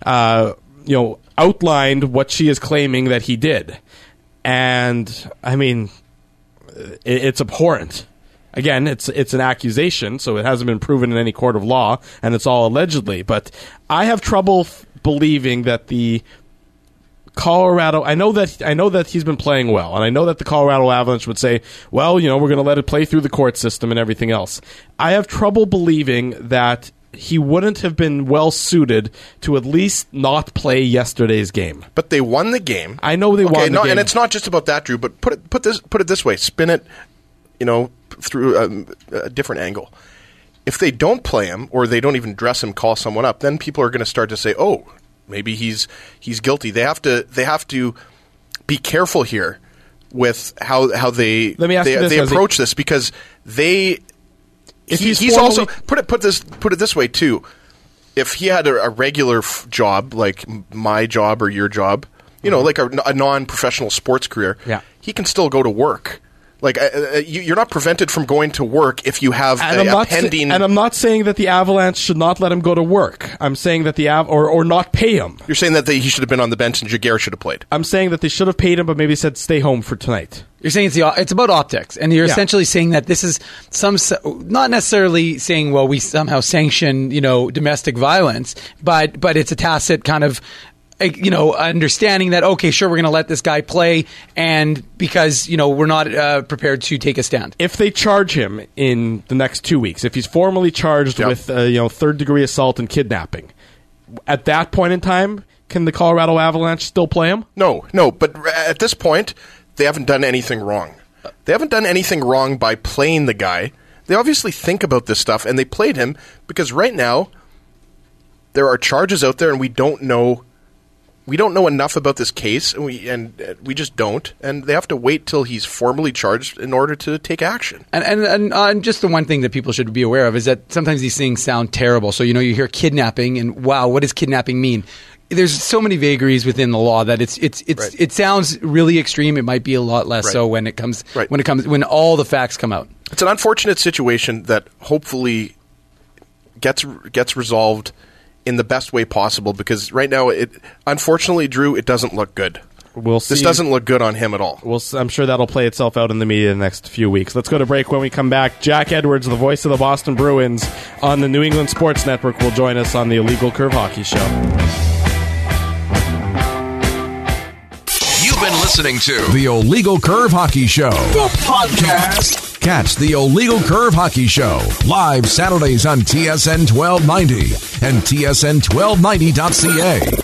outlined what she is claiming that he did. And, I mean, it's abhorrent. Again, it's an accusation, so it hasn't been proven in any court of law, and it's all allegedly. But I have trouble believing that the Colorado, I know that he's been playing well, and I know that the Colorado Avalanche would say, well, we're going to let it play through the court system and everything else. I have trouble believing that he wouldn't have been well suited to at least not play yesterday's game. But they won the game. I know they won the game. And it's not just about that, Drew, but put it this way, spin it, through a different angle. If they don't play him, or they don't even dress him, call someone up, then people are going to start to say, oh, maybe he's guilty. They have to be careful here with how they approach this, because he's also put it this way too. If he had a regular job like my job or your job, like a non-professional sports career, he can still go to work. Like you're not prevented from going to work if you have a pending. And I'm not saying that the Avalanche should not let him go to work. I'm saying that or not pay him. You're saying that he should have been on the bench and Jaguar should have played. I'm saying that they should have paid him, but maybe said stay home for tonight. You're saying it's about optics, and you're essentially saying that this is not necessarily saying, well, we somehow sanction domestic violence, but it's a tacit kind of understanding that, okay, sure, we're going to let this guy play, and because, we're not prepared to take a stand. If they charge him in the next 2 weeks, if he's formally charged with, third-degree assault and kidnapping, at that point in time, can the Colorado Avalanche still play him? No, but at this point, they haven't done anything wrong. They haven't done anything wrong by playing the guy. They obviously think about this stuff, and they played him because right now, there are charges out there, and we don't know enough about this case, and we just don't. And they have to wait till he's formally charged in order to take action. And just the one thing that people should be aware of is that sometimes these things sound terrible. So you hear kidnapping, and wow, what does kidnapping mean? There's so many vagaries within the law that it sounds really extreme. It might be a lot less so when when all the facts come out. It's an unfortunate situation that hopefully gets resolved in the best way possible, because right now, unfortunately, Drew, it doesn't look good. We'll see. This doesn't look good on him at all. I'm sure that'll play itself out in the media in the next few weeks. Let's go to break. When we come back, Jack Edwards, the voice of the Boston Bruins on the New England Sports Network, will join us on the Illegal Curve Hockey Show. You've been listening to the Illegal Curve Hockey Show, the podcast. Catch the Illegal Curve Hockey Show live Saturdays on TSN 1290 and TSN1290.ca.